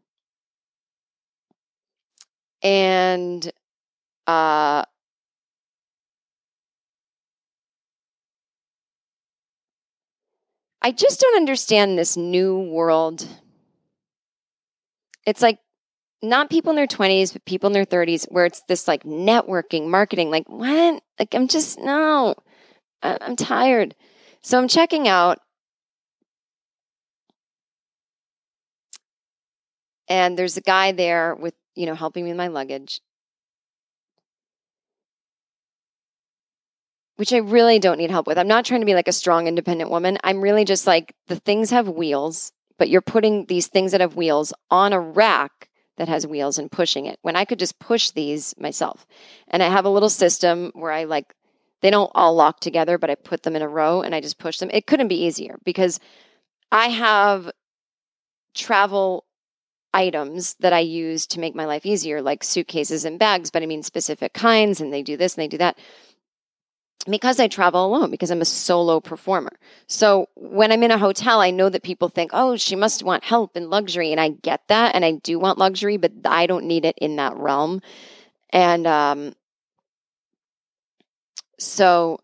and uh, I just don't understand this new world. It's like, not people in their twenties, but people in their thirties, where it's this like networking, marketing, like what? Like I'm just, no, I'm tired. So I'm checking out. And there's a guy there with, you know, helping me with my luggage, which I really don't need help with. I'm not trying to be like a strong, independent woman. I'm really just like, the things have wheels, but you're putting these things that have wheels on a rack that has wheels and pushing it when I could just push these myself. And I have a little system where I like, they don't all lock together, but I put them in a row and I just push them. It couldn't be easier because I have travel items that I use to make my life easier, like suitcases and bags, but I mean specific kinds, and they do this and they do that. Because I travel alone, because I'm a solo performer. So when I'm in a hotel, I know that people think, oh, she must want help and luxury. And I get that. And I do want luxury, but I don't need it in that realm. And um, so,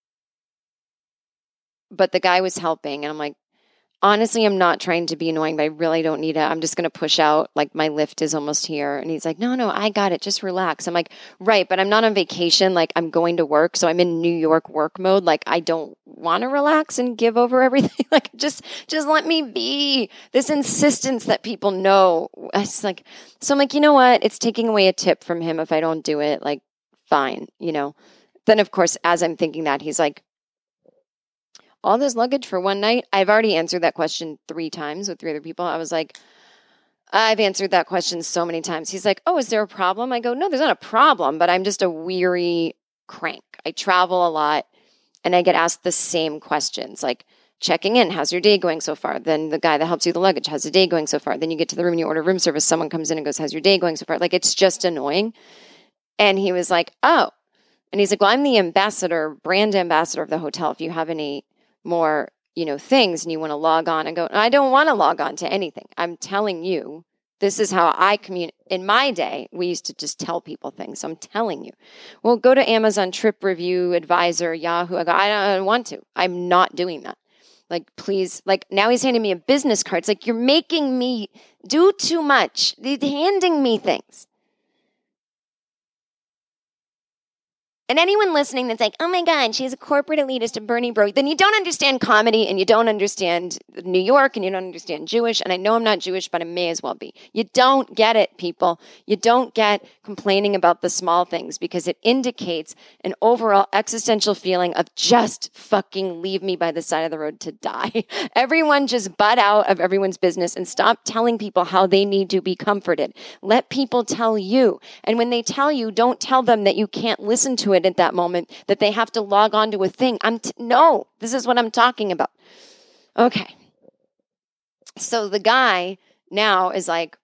but the guy was helping. And I'm like, honestly, I'm not trying to be annoying, but I really don't need it. I'm just going to push out. Like my lift is almost here. And he's like, no, no, I got it. Just relax. I'm like, right. But I'm not on vacation. Like I'm going to work. So I'm in New York work mode. Like I don't want to relax and give over everything. Like just, just let me be. This insistence that people know. It's like, so I'm like, you know what? It's taking away a tip from him if I don't do it. Like, fine. You know, then of course, as I'm thinking that, he's like, all this luggage for one night? I've already answered that question three times with three other people. I was like, I've answered that question so many times. He's like, oh, is there a problem? I go, no, there's not a problem, but I'm just a weary crank. I travel a lot and I get asked the same questions, like checking in. How's your day going so far? Then the guy that helps you with the luggage, how's the day going so far? Then you get to the room and you order room service. Someone comes in and goes, how's your day going so far? Like, it's just annoying. And he was like, oh. And he's like, well, I'm the ambassador, brand ambassador of the hotel. If you have any more, you know, things and you want to log on and go, I don't want to log on to anything. I'm telling you, this is how I communicate. In my day, we used to just tell people things. So I'm telling you, well, go to Amazon Trip Review Advisor, Yahoo. I go, I don't, I don't want to. I'm not doing that. Like, please, like now he's handing me a business card. It's like, you're making me do too much. He's handing me things. And anyone listening that's like, oh my God, she's a corporate elitist and Bernie bro, then you don't understand comedy and you don't understand New York and you don't understand Jewish. And I know I'm not Jewish, but I may as well be. You don't get it, people. You don't get complaining about the small things because it indicates an overall existential feeling of just fucking leave me by the side of the road to die. Everyone just butt out of everyone's business and stop telling people how they need to be comforted. Let people tell you. And when they tell you, don't tell them that you can't listen to it at that moment, that they have to log on to a thing. I'm t- no, this is what I'm talking about. Okay. So the guy now is like,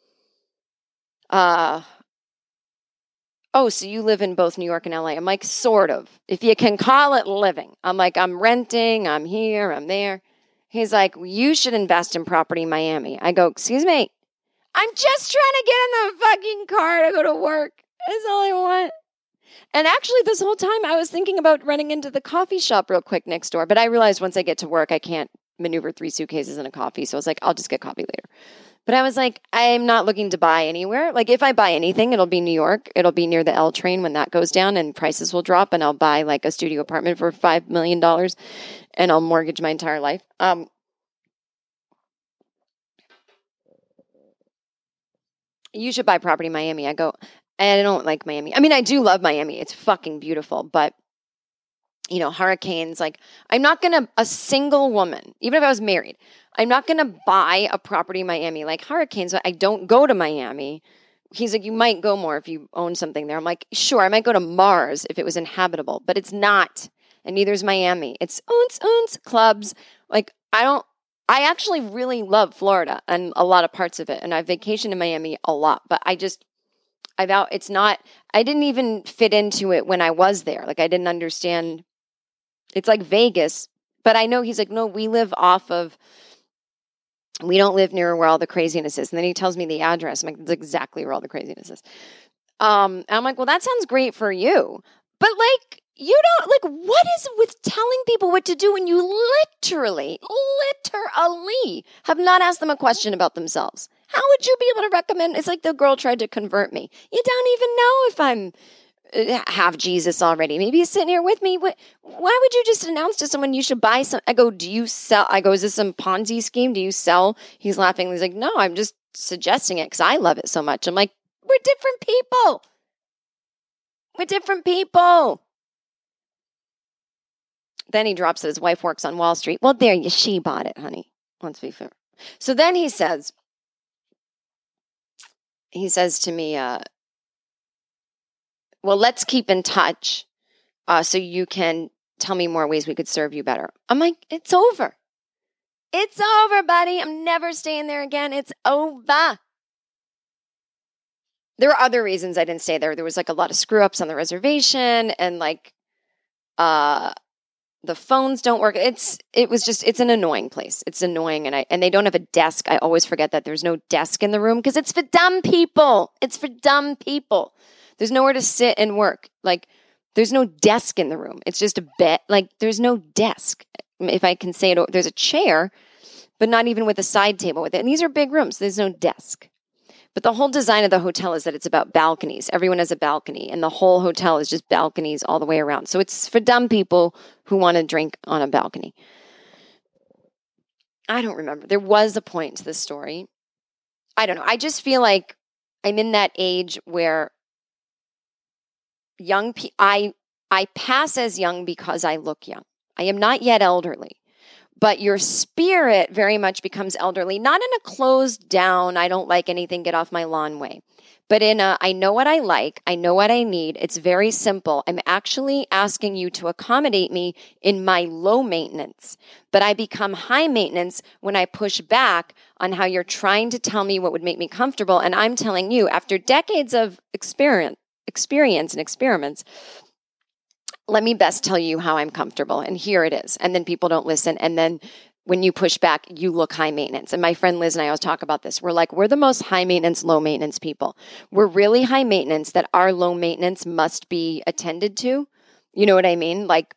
uh, oh, so you live in both New York and L A. I'm like, sort of, if you can call it living. I'm like, I'm renting, I'm here, I'm there. He's like, well, you should invest in property in Miami. I go, excuse me, I'm just trying to get in the fucking car to go to work. That's all I want. And actually, this whole time, I was thinking about running into the coffee shop real quick next door. But I realized once I get to work, I can't maneuver three suitcases and a coffee. So I was like, I'll just get coffee later. But I was like, I'm not looking to buy anywhere. Like, if I buy anything, it'll be New York. It'll be near the L train when that goes down and prices will drop. And I'll buy like a studio apartment for five million dollars and I'll mortgage my entire life. Um, you should buy property in Miami. I go, I don't like Miami. I mean, I do love Miami. It's fucking beautiful. But, you know, hurricanes, like, I'm not going to, a single woman, even if I was married, I'm not going to buy a property in Miami. Like, hurricanes, I don't go to Miami. He's like, you might go more if you own something there. I'm like, sure, I might go to Mars if it was inhabitable, but it's not. And neither is Miami. It's oons, oons, clubs. Like, I don't, I actually really love Florida and a lot of parts of it. And I've vacationed in Miami a lot, but I just, I've out, it's not, I didn't even fit into it when I was there. Like, I didn't understand. It's like Vegas, but I know he's like, no, we live off of, we don't live near where all the craziness is. And then he tells me the address. I'm like, that's exactly where all the craziness is. Um, and I'm like, well, that sounds great for you. But like, you don't, like, what is with telling people what to do when you literally, literally have not asked them a question about themselves? How would you be able to recommend? It's like the girl tried to convert me. You don't even know if I'm uh, have Jesus already. Maybe he's sitting here with me. What, why would you just announce to someone you should buy some? I go, do you sell? I go, is this some Ponzi scheme? Do you sell? He's laughing. He's like, no, I'm just suggesting it because I love it so much. I'm like, we're different people. We're different people. Then he drops that his wife works on Wall Street. Well, there you, she bought it, honey. Let's be fair. So then he says, he says to me, uh, well, let's keep in touch uh, so you can tell me more ways we could serve you better. I'm like, it's over. It's over, buddy. I'm never staying there again. It's over. There were other reasons I didn't stay there. There was like a lot of screw ups on the reservation, and like uh, the phones don't work. It's it was just it's an annoying place. It's annoying, and I and they don't have a desk. I always forget that there's no desk in the room because it's for dumb people. It's for dumb people. There's nowhere to sit and work. Like there's no desk in the room. It's just a bed. Like there's no desk. If I can say it, there's a chair, but not even with a side table with it. And these are big rooms. There's no desk. But the whole design of the hotel is that it's about balconies. Everyone has a balcony, and the whole hotel is just balconies all the way around. So it's for dumb people who want to drink on a balcony. I don't remember. There was a point to this story. I don't know. I just feel like I'm in that age where young pe- I I pass as young because I look young. I am not yet elderly. But your spirit very much becomes elderly, not in a closed down, I don't like anything, get off my lawn way, but in a, I know what I like, I know what I need. It's very simple. I'm actually asking you to accommodate me in my low maintenance, but I become high maintenance when I push back on how you're trying to tell me what would make me comfortable. And I'm telling you, after decades of experience, experience and experiments, let me best tell you how I'm comfortable. And here it is. And then people don't listen. And then when you push back, you look high maintenance. And my friend Liz and I always talk about this. We're like, we're the most high maintenance, low maintenance people. We're really high maintenance that our low maintenance must be attended to. You know what I mean? Like,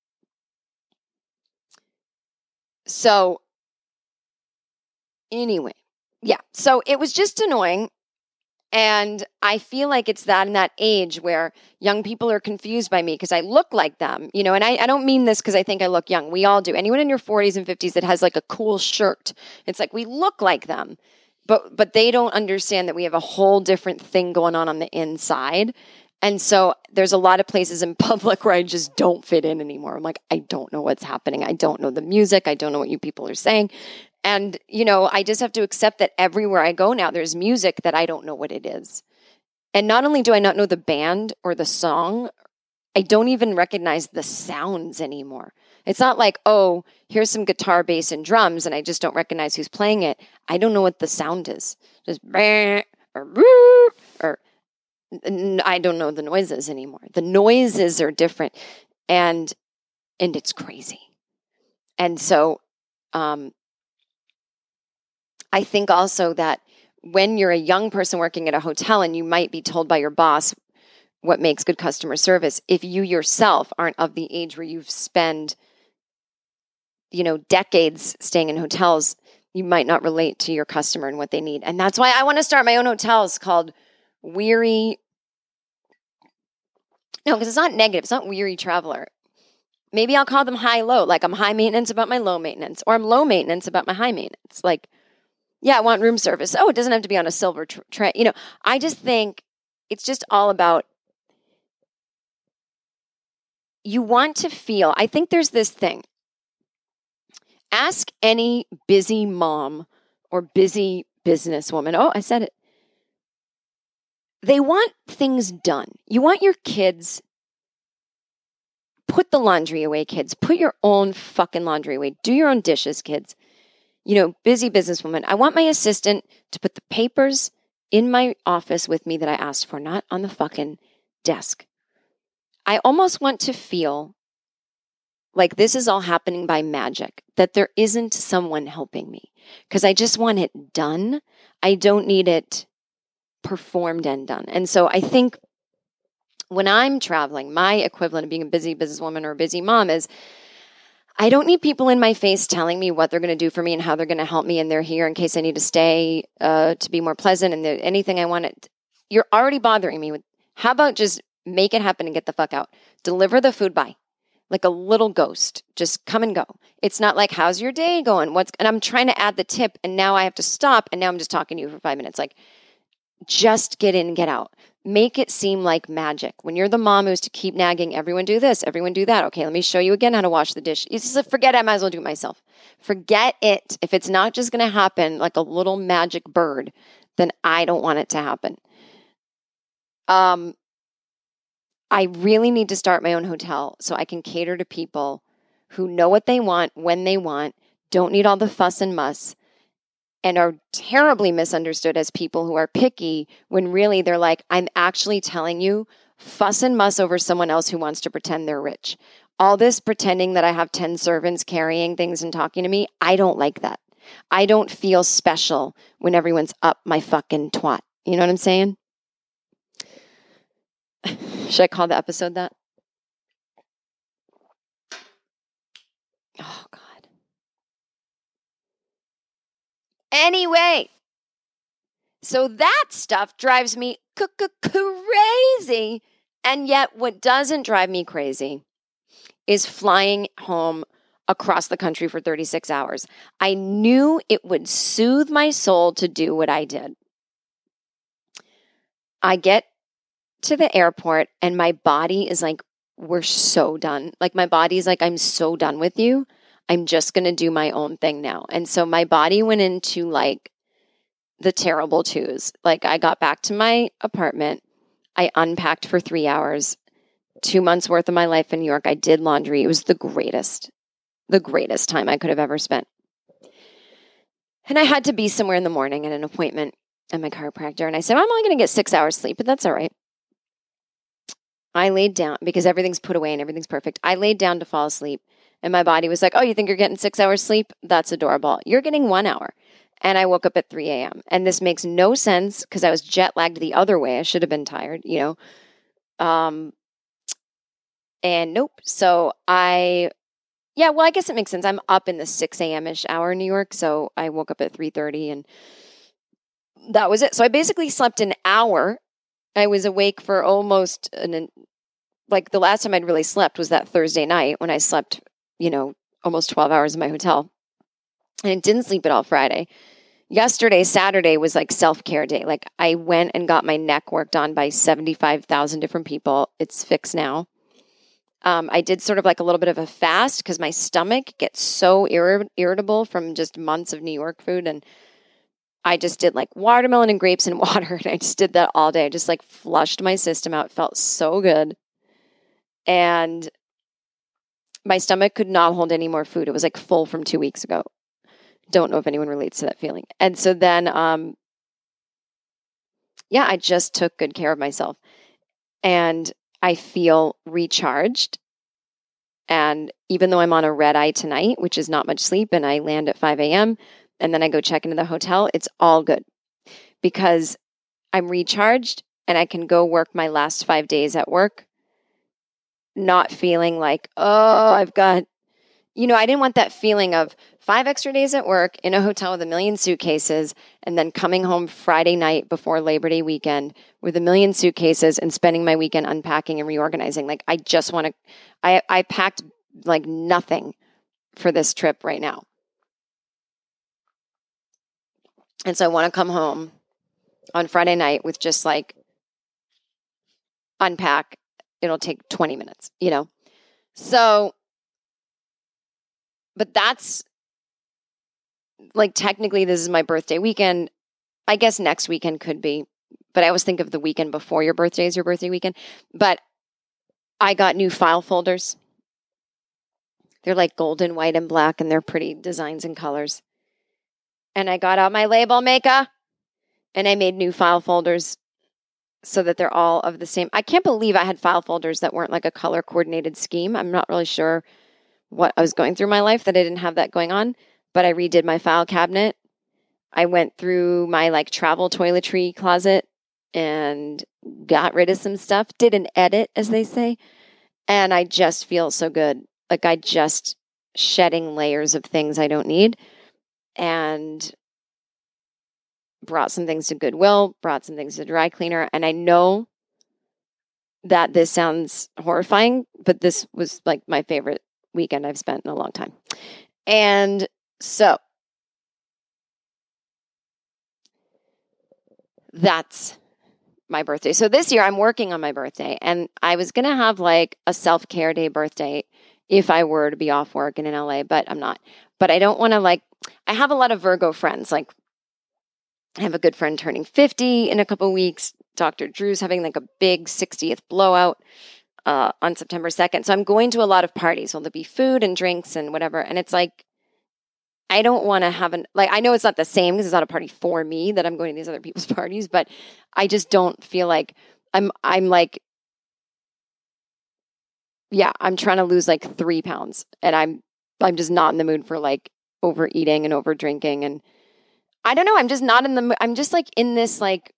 so anyway, yeah. So it was just annoying. And I feel like it's that in that age where young people are confused by me because I look like them, you know, and I, I don't mean this because I think I look young. We all do. Anyone in your forties and fifties that has like a cool shirt, it's like we look like them, but but they don't understand that we have a whole different thing going on on the inside. And so there's a lot of places in public where I just don't fit in anymore. I'm like, I don't know what's happening. I don't know the music. I don't know what you people are saying. And, you know, I just have to accept that everywhere I go now, there's music that I don't know what it is. And not only do I not know the band or the song, I don't even recognize the sounds anymore. It's not like, oh, here's some guitar, bass, and drums, and I just don't recognize who's playing it. I don't know what the sound is. Just or or I don't know the noises anymore. The noises are different, and and it's crazy. And so, um, I think also that when you're a young person working at a hotel and you might be told by your boss what makes good customer service, if you yourself aren't of the age where you've spent, you know, decades staying in hotels, you might not relate to your customer and what they need. And that's why I want to start my own hotels called Weary. No, because it's not negative. It's not Weary Traveler. Maybe I'll call them high-low. Like I'm high maintenance about my low maintenance, or I'm low maintenance about my high maintenance. Like, yeah, I want room service. Oh, it doesn't have to be on a silver tr- tray. You know, I just think it's just all about, you want to feel, I think there's this thing. Ask any busy mom or busy businesswoman. Oh, I said it. They want things done. You want your kids, put the laundry away, kids. Put your own fucking laundry away. Do your own dishes, kids. You know, busy businesswoman. I want my assistant to put the papers in my office with me that I asked for, not on the fucking desk. I almost want to feel like this is all happening by magic, that there isn't someone helping me, because I just want it done. I don't need it performed and done. And so I think when I'm traveling, my equivalent of being a busy businesswoman or a busy mom is, I don't need people in my face telling me what they're going to do for me and how they're going to help me, and they're here in case I need to stay uh, to be more pleasant and anything I want. It, you're already bothering me with, how about just make it happen and get the fuck out? Deliver the food by, like a little ghost. Just come and go. It's not like, how's your day going? What's, and I'm trying to add the tip, and now I have to stop, and now I'm just talking to you for five minutes. Like, just get in and get out. Make it seem like magic. When you're the mom who's to keep nagging, everyone do this, everyone do that. Okay, let me show you again how to wash the dish. You just forget it, I might as well do it myself. Forget it. If it's not just going to happen like a little magic bird, then I don't want it to happen. Um, I really need to start my own hotel so I can cater to people who know what they want, when they want, don't need all the fuss and muss, and are terribly misunderstood as people who are picky when really they're like, I'm actually telling you, fuss and muss over someone else who wants to pretend they're rich. All this pretending that I have ten servants carrying things and talking to me, I don't like that. I don't feel special when everyone's up my fucking twat. You know what I'm saying? Should I call the episode that? Oh, God. Anyway, so that stuff drives me crazy. And yet what doesn't drive me crazy is flying home across the country for thirty-six hours. I knew it would soothe my soul to do what I did. I get to the airport and my body is like, we're so done. Like my body's like, I'm so done with you. I'm just going to do my own thing now. And so my body went into like the terrible twos. Like I got back to my apartment. I unpacked for three hours, two months worth of my life in New York. I did laundry. It was the greatest, the greatest time I could have ever spent. And I had to be somewhere in the morning at an appointment at my chiropractor. And I said, I'm only going to get six hours sleep, but that's all right. I laid down because everything's put away and everything's perfect. I laid down to fall asleep and my body was like, oh, you think you're getting six hours sleep? That's adorable. You're getting one hour. And I woke up at three a.m. And this makes no sense because I was jet lagged the other way. I should have been tired, you know. Um, and nope. So I, yeah, well, I guess it makes sense. I'm up in the six a.m.-ish hour in New York. So I woke up at three thirty and that was it. So I basically slept an hour. I was awake for almost an, like the last time I'd really slept was that Thursday night when I slept, you know, almost twelve hours in my hotel. And I didn't sleep at all Friday. Yesterday, Saturday, was like self-care day. Like I went and got my neck worked on by seventy-five thousand different people. It's fixed now. Um, I did sort of like a little bit of a fast because my stomach gets so irri- irritable from just months of New York food. And I just did like watermelon and grapes and water. And I just did that all day. I just like flushed my system out. It felt so good. And my stomach could not hold any more food. It was like full from two weeks ago. Don't know if anyone relates to that feeling. And so then, um, yeah, I just took good care of myself. And I feel recharged. And even though I'm on a red eye tonight, which is not much sleep, and I land at five a.m., and then I go check into the hotel, it's all good because I'm recharged and I can go work my last five days at work, not feeling like, oh, I've got, you know, I didn't want that feeling of five extra days at work in a hotel with a million suitcases and then coming home Friday night before Labor Day weekend with a million suitcases and spending my weekend unpacking and reorganizing. Like, I just want to, I, I packed like nothing for this trip right now. And so I want to come home on Friday night with just like unpack. It'll take twenty minutes, you know? So, but that's like, technically this is my birthday weekend. I guess next weekend could be, but I always think of the weekend before your birthday as your birthday weekend. But I got new file folders. They're like golden, white, and black, and they're pretty designs and colors. And I got out my label maker and I made new file folders so that they're all of the same. I can't believe I had file folders that weren't like a color coordinated scheme. I'm not really sure what I was going through in my life that I didn't have that going on, but I redid my file cabinet. I went through my like travel toiletry closet and got rid of some stuff, did an edit, as they say. And I just feel so good. Like I just shedding layers of things I don't need. And brought some things to Goodwill, brought some things to dry cleaner. And I know that this sounds horrifying, but this was like my favorite weekend I've spent in a long time. And so that's my birthday. So this year I'm working on my birthday, and I was going to have like a self-care day birthday if I were to be off work and in L A, but I'm not. But I don't want to like, I have a lot of Virgo friends. Like I have a good friend turning fifty in a couple weeks. Doctor Drew's having like a big sixtieth blowout uh, on September second. So I'm going to a lot of parties. Well, there'll be food and drinks and whatever. And it's like, I don't want to have an, like, I know it's not the same because it's not a party for me that I'm going to these other people's parties, but I just don't feel like I'm, I'm like, yeah, I'm trying to lose like three pounds and I'm, I'm just not in the mood for like overeating and over drinking. And I don't know, I'm just not in the mood. I'm just like in this, like,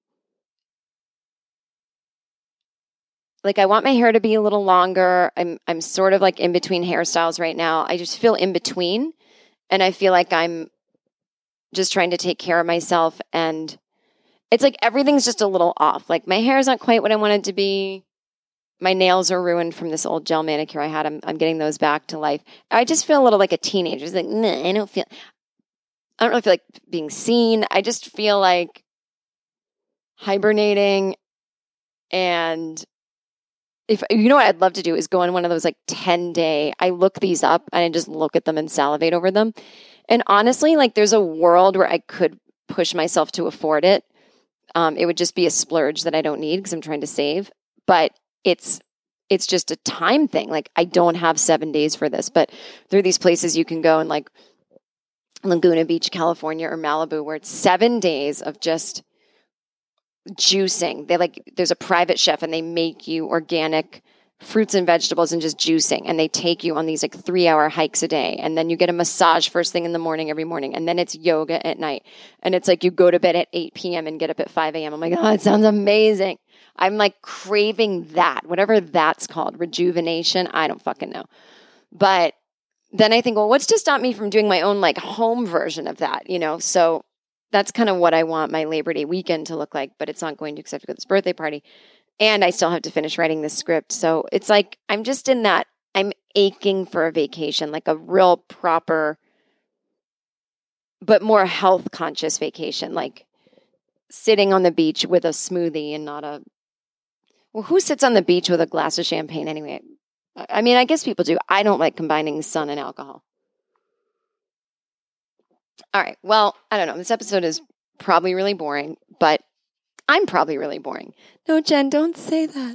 like I want my hair to be a little longer. I'm, I'm sort of like in between hairstyles right now. I just feel in between. And I feel like I'm just trying to take care of myself. And it's like everything's just a little off. Like my hair is not quite what I want it to be. My nails are ruined from this old gel manicure I had. I'm, I'm getting those back to life. I just feel a little like a teenager. It's like, nah, I don't feel, I don't really feel like being seen. I just feel like hibernating. And if you know what I'd love to do is go on one of those like ten day, I look these up and I just look at them and salivate over them. And honestly, like there's a world where I could push myself to afford it. Um, it would just be a splurge that I don't need because I'm trying to save. But it's it's just a time thing. Like I don't have seven days for this, but there are these places you can go in like Laguna Beach, California or Malibu where it's seven days of just juicing. They like, there's a private chef and they make you organic fruits and vegetables and just juicing. And they take you on these like three hour hikes a day. And then you get a massage first thing in the morning, every morning. And then it's yoga at night. And it's like you go to bed at eight p.m. and get up at five a.m. I'm like, oh, it sounds amazing. I'm like craving that, whatever that's called, rejuvenation. I don't fucking know. But then I think, well, what's to stop me from doing my own like home version of that, you know? So that's kind of what I want my Labor Day weekend to look like, but it's not going to because I have to go to this birthday party. And I still have to finish writing this script. So it's like, I'm just in that, I'm aching for a vacation, like a real proper, but more health conscious vacation, like sitting on the beach with a smoothie and not a, well, who sits on the beach with a glass of champagne anyway? I mean, I guess people do. I don't like combining sun and alcohol. All right. Well, I don't know. This episode is probably really boring, but I'm probably really boring. No, Jen, don't say that.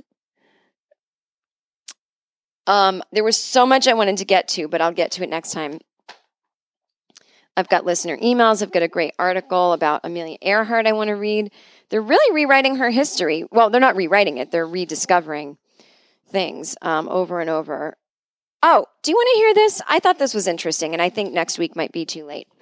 Um, there was so much I wanted to get to, but I'll get to it next time. I've got listener emails. I've got a great article about Amelia Earhart I want to read. They're really rewriting her history. Well, they're not rewriting it. They're rediscovering things um, over and over. Oh, do you want to hear this? I thought this was interesting, and I think next week might be too late.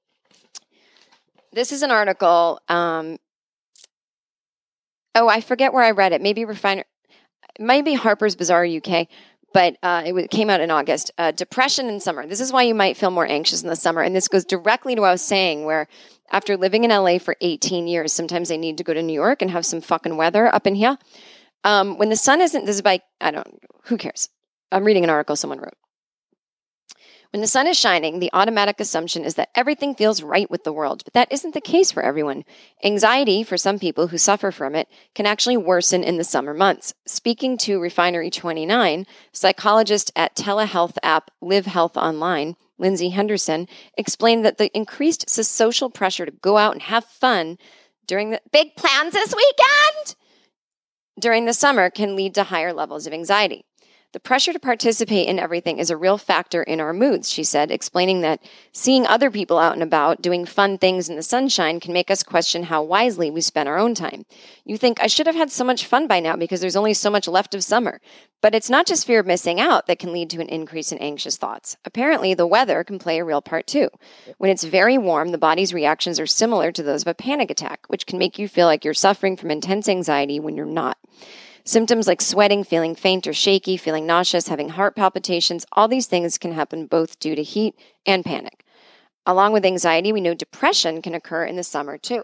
This is an article. Um, oh, I forget where I read it. Maybe Refiner, maybe Harper's Bazaar U K, but uh, it, w- it came out in August. Uh, Depression in summer. This is why you might feel more anxious in the summer. And this goes directly to what I was saying, where after living in L A for eighteen years, sometimes I need to go to New York and have some fucking weather up in here. Um, when the sun isn't, this is by, I don't, who cares? I'm reading an article someone wrote. When the sun is shining, the automatic assumption is that everything feels right with the world, but that isn't the case for everyone. Anxiety, for some people who suffer from it, can actually worsen in the summer months. Speaking to Refinery twenty-nine, psychologist at telehealth app Live Health Online, Lindsay Henderson, explained that the increased social pressure to go out and have fun during the big plans this weekend during the summer can lead to higher levels of anxiety. The pressure to participate in everything is a real factor in our moods, she said, explaining that seeing other people out and about doing fun things in the sunshine can make us question how wisely we spend our own time. You think, I should have had so much fun by now because there's only so much left of summer. But it's not just fear of missing out that can lead to an increase in anxious thoughts. Apparently, the weather can play a real part too. When it's very warm, the body's reactions are similar to those of a panic attack, which can make you feel like you're suffering from intense anxiety when you're not. Symptoms like sweating, feeling faint or shaky, feeling nauseous, having heart palpitations, all these things can happen both due to heat and panic. Along with anxiety, we know depression can occur in the summer too.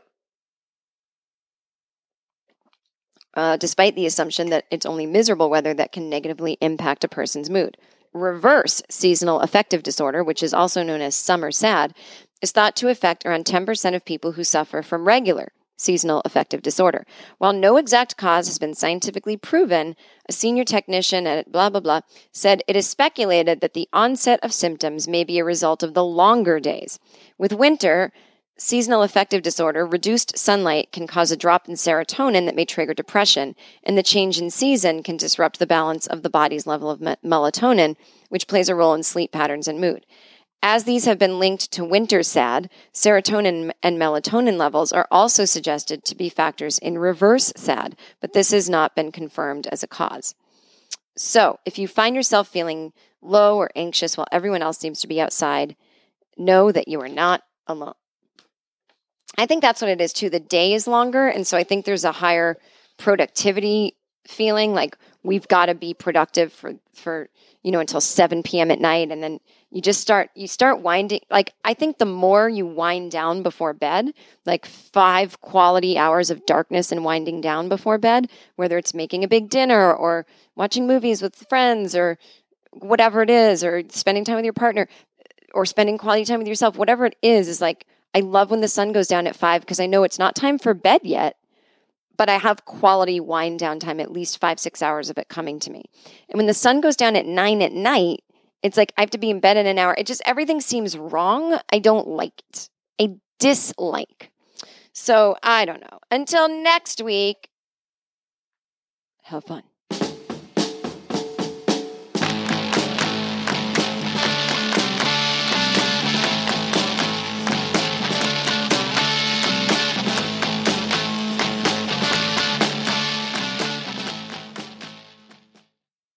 Uh, despite the assumption that it's only miserable weather that can negatively impact a person's mood. Reverse seasonal affective disorder, which is also known as summer sad, is thought to affect around ten percent of people who suffer from regular seasonal affective disorder. While no exact cause has been scientifically proven, a senior technician at blah, blah, blah said it is speculated that the onset of symptoms may be a result of the longer days. With winter, seasonal affective disorder, reduced sunlight can cause a drop in serotonin that may trigger depression, and the change in season can disrupt the balance of the body's level of me- melatonin, which plays a role in sleep patterns and mood. As these have been linked to winter SAD, serotonin and melatonin levels are also suggested to be factors in reverse SAD, but this has not been confirmed as a cause. So, if you find yourself feeling low or anxious while everyone else seems to be outside, know that you are not alone. I think that's what it is too. The day is longer, and so I think there's a higher productivity feeling, like we've got to be productive for, for you know, until seven p.m. at night, and then you just start, you start winding, like I think the more you wind down before bed, like five quality hours of darkness and winding down before bed, whether it's making a big dinner or watching movies with friends or whatever it is, or spending time with your partner or spending quality time with yourself, whatever it is, is like, I love when the sun goes down at five because I know it's not time for bed yet, but I have quality wind down time, at least five, six hours of it coming to me. And when the sun goes down at nine at night, it's like I have to be in bed in an hour. It just, everything seems wrong. I don't like it. I dislike. So I don't know. Until next week, have fun.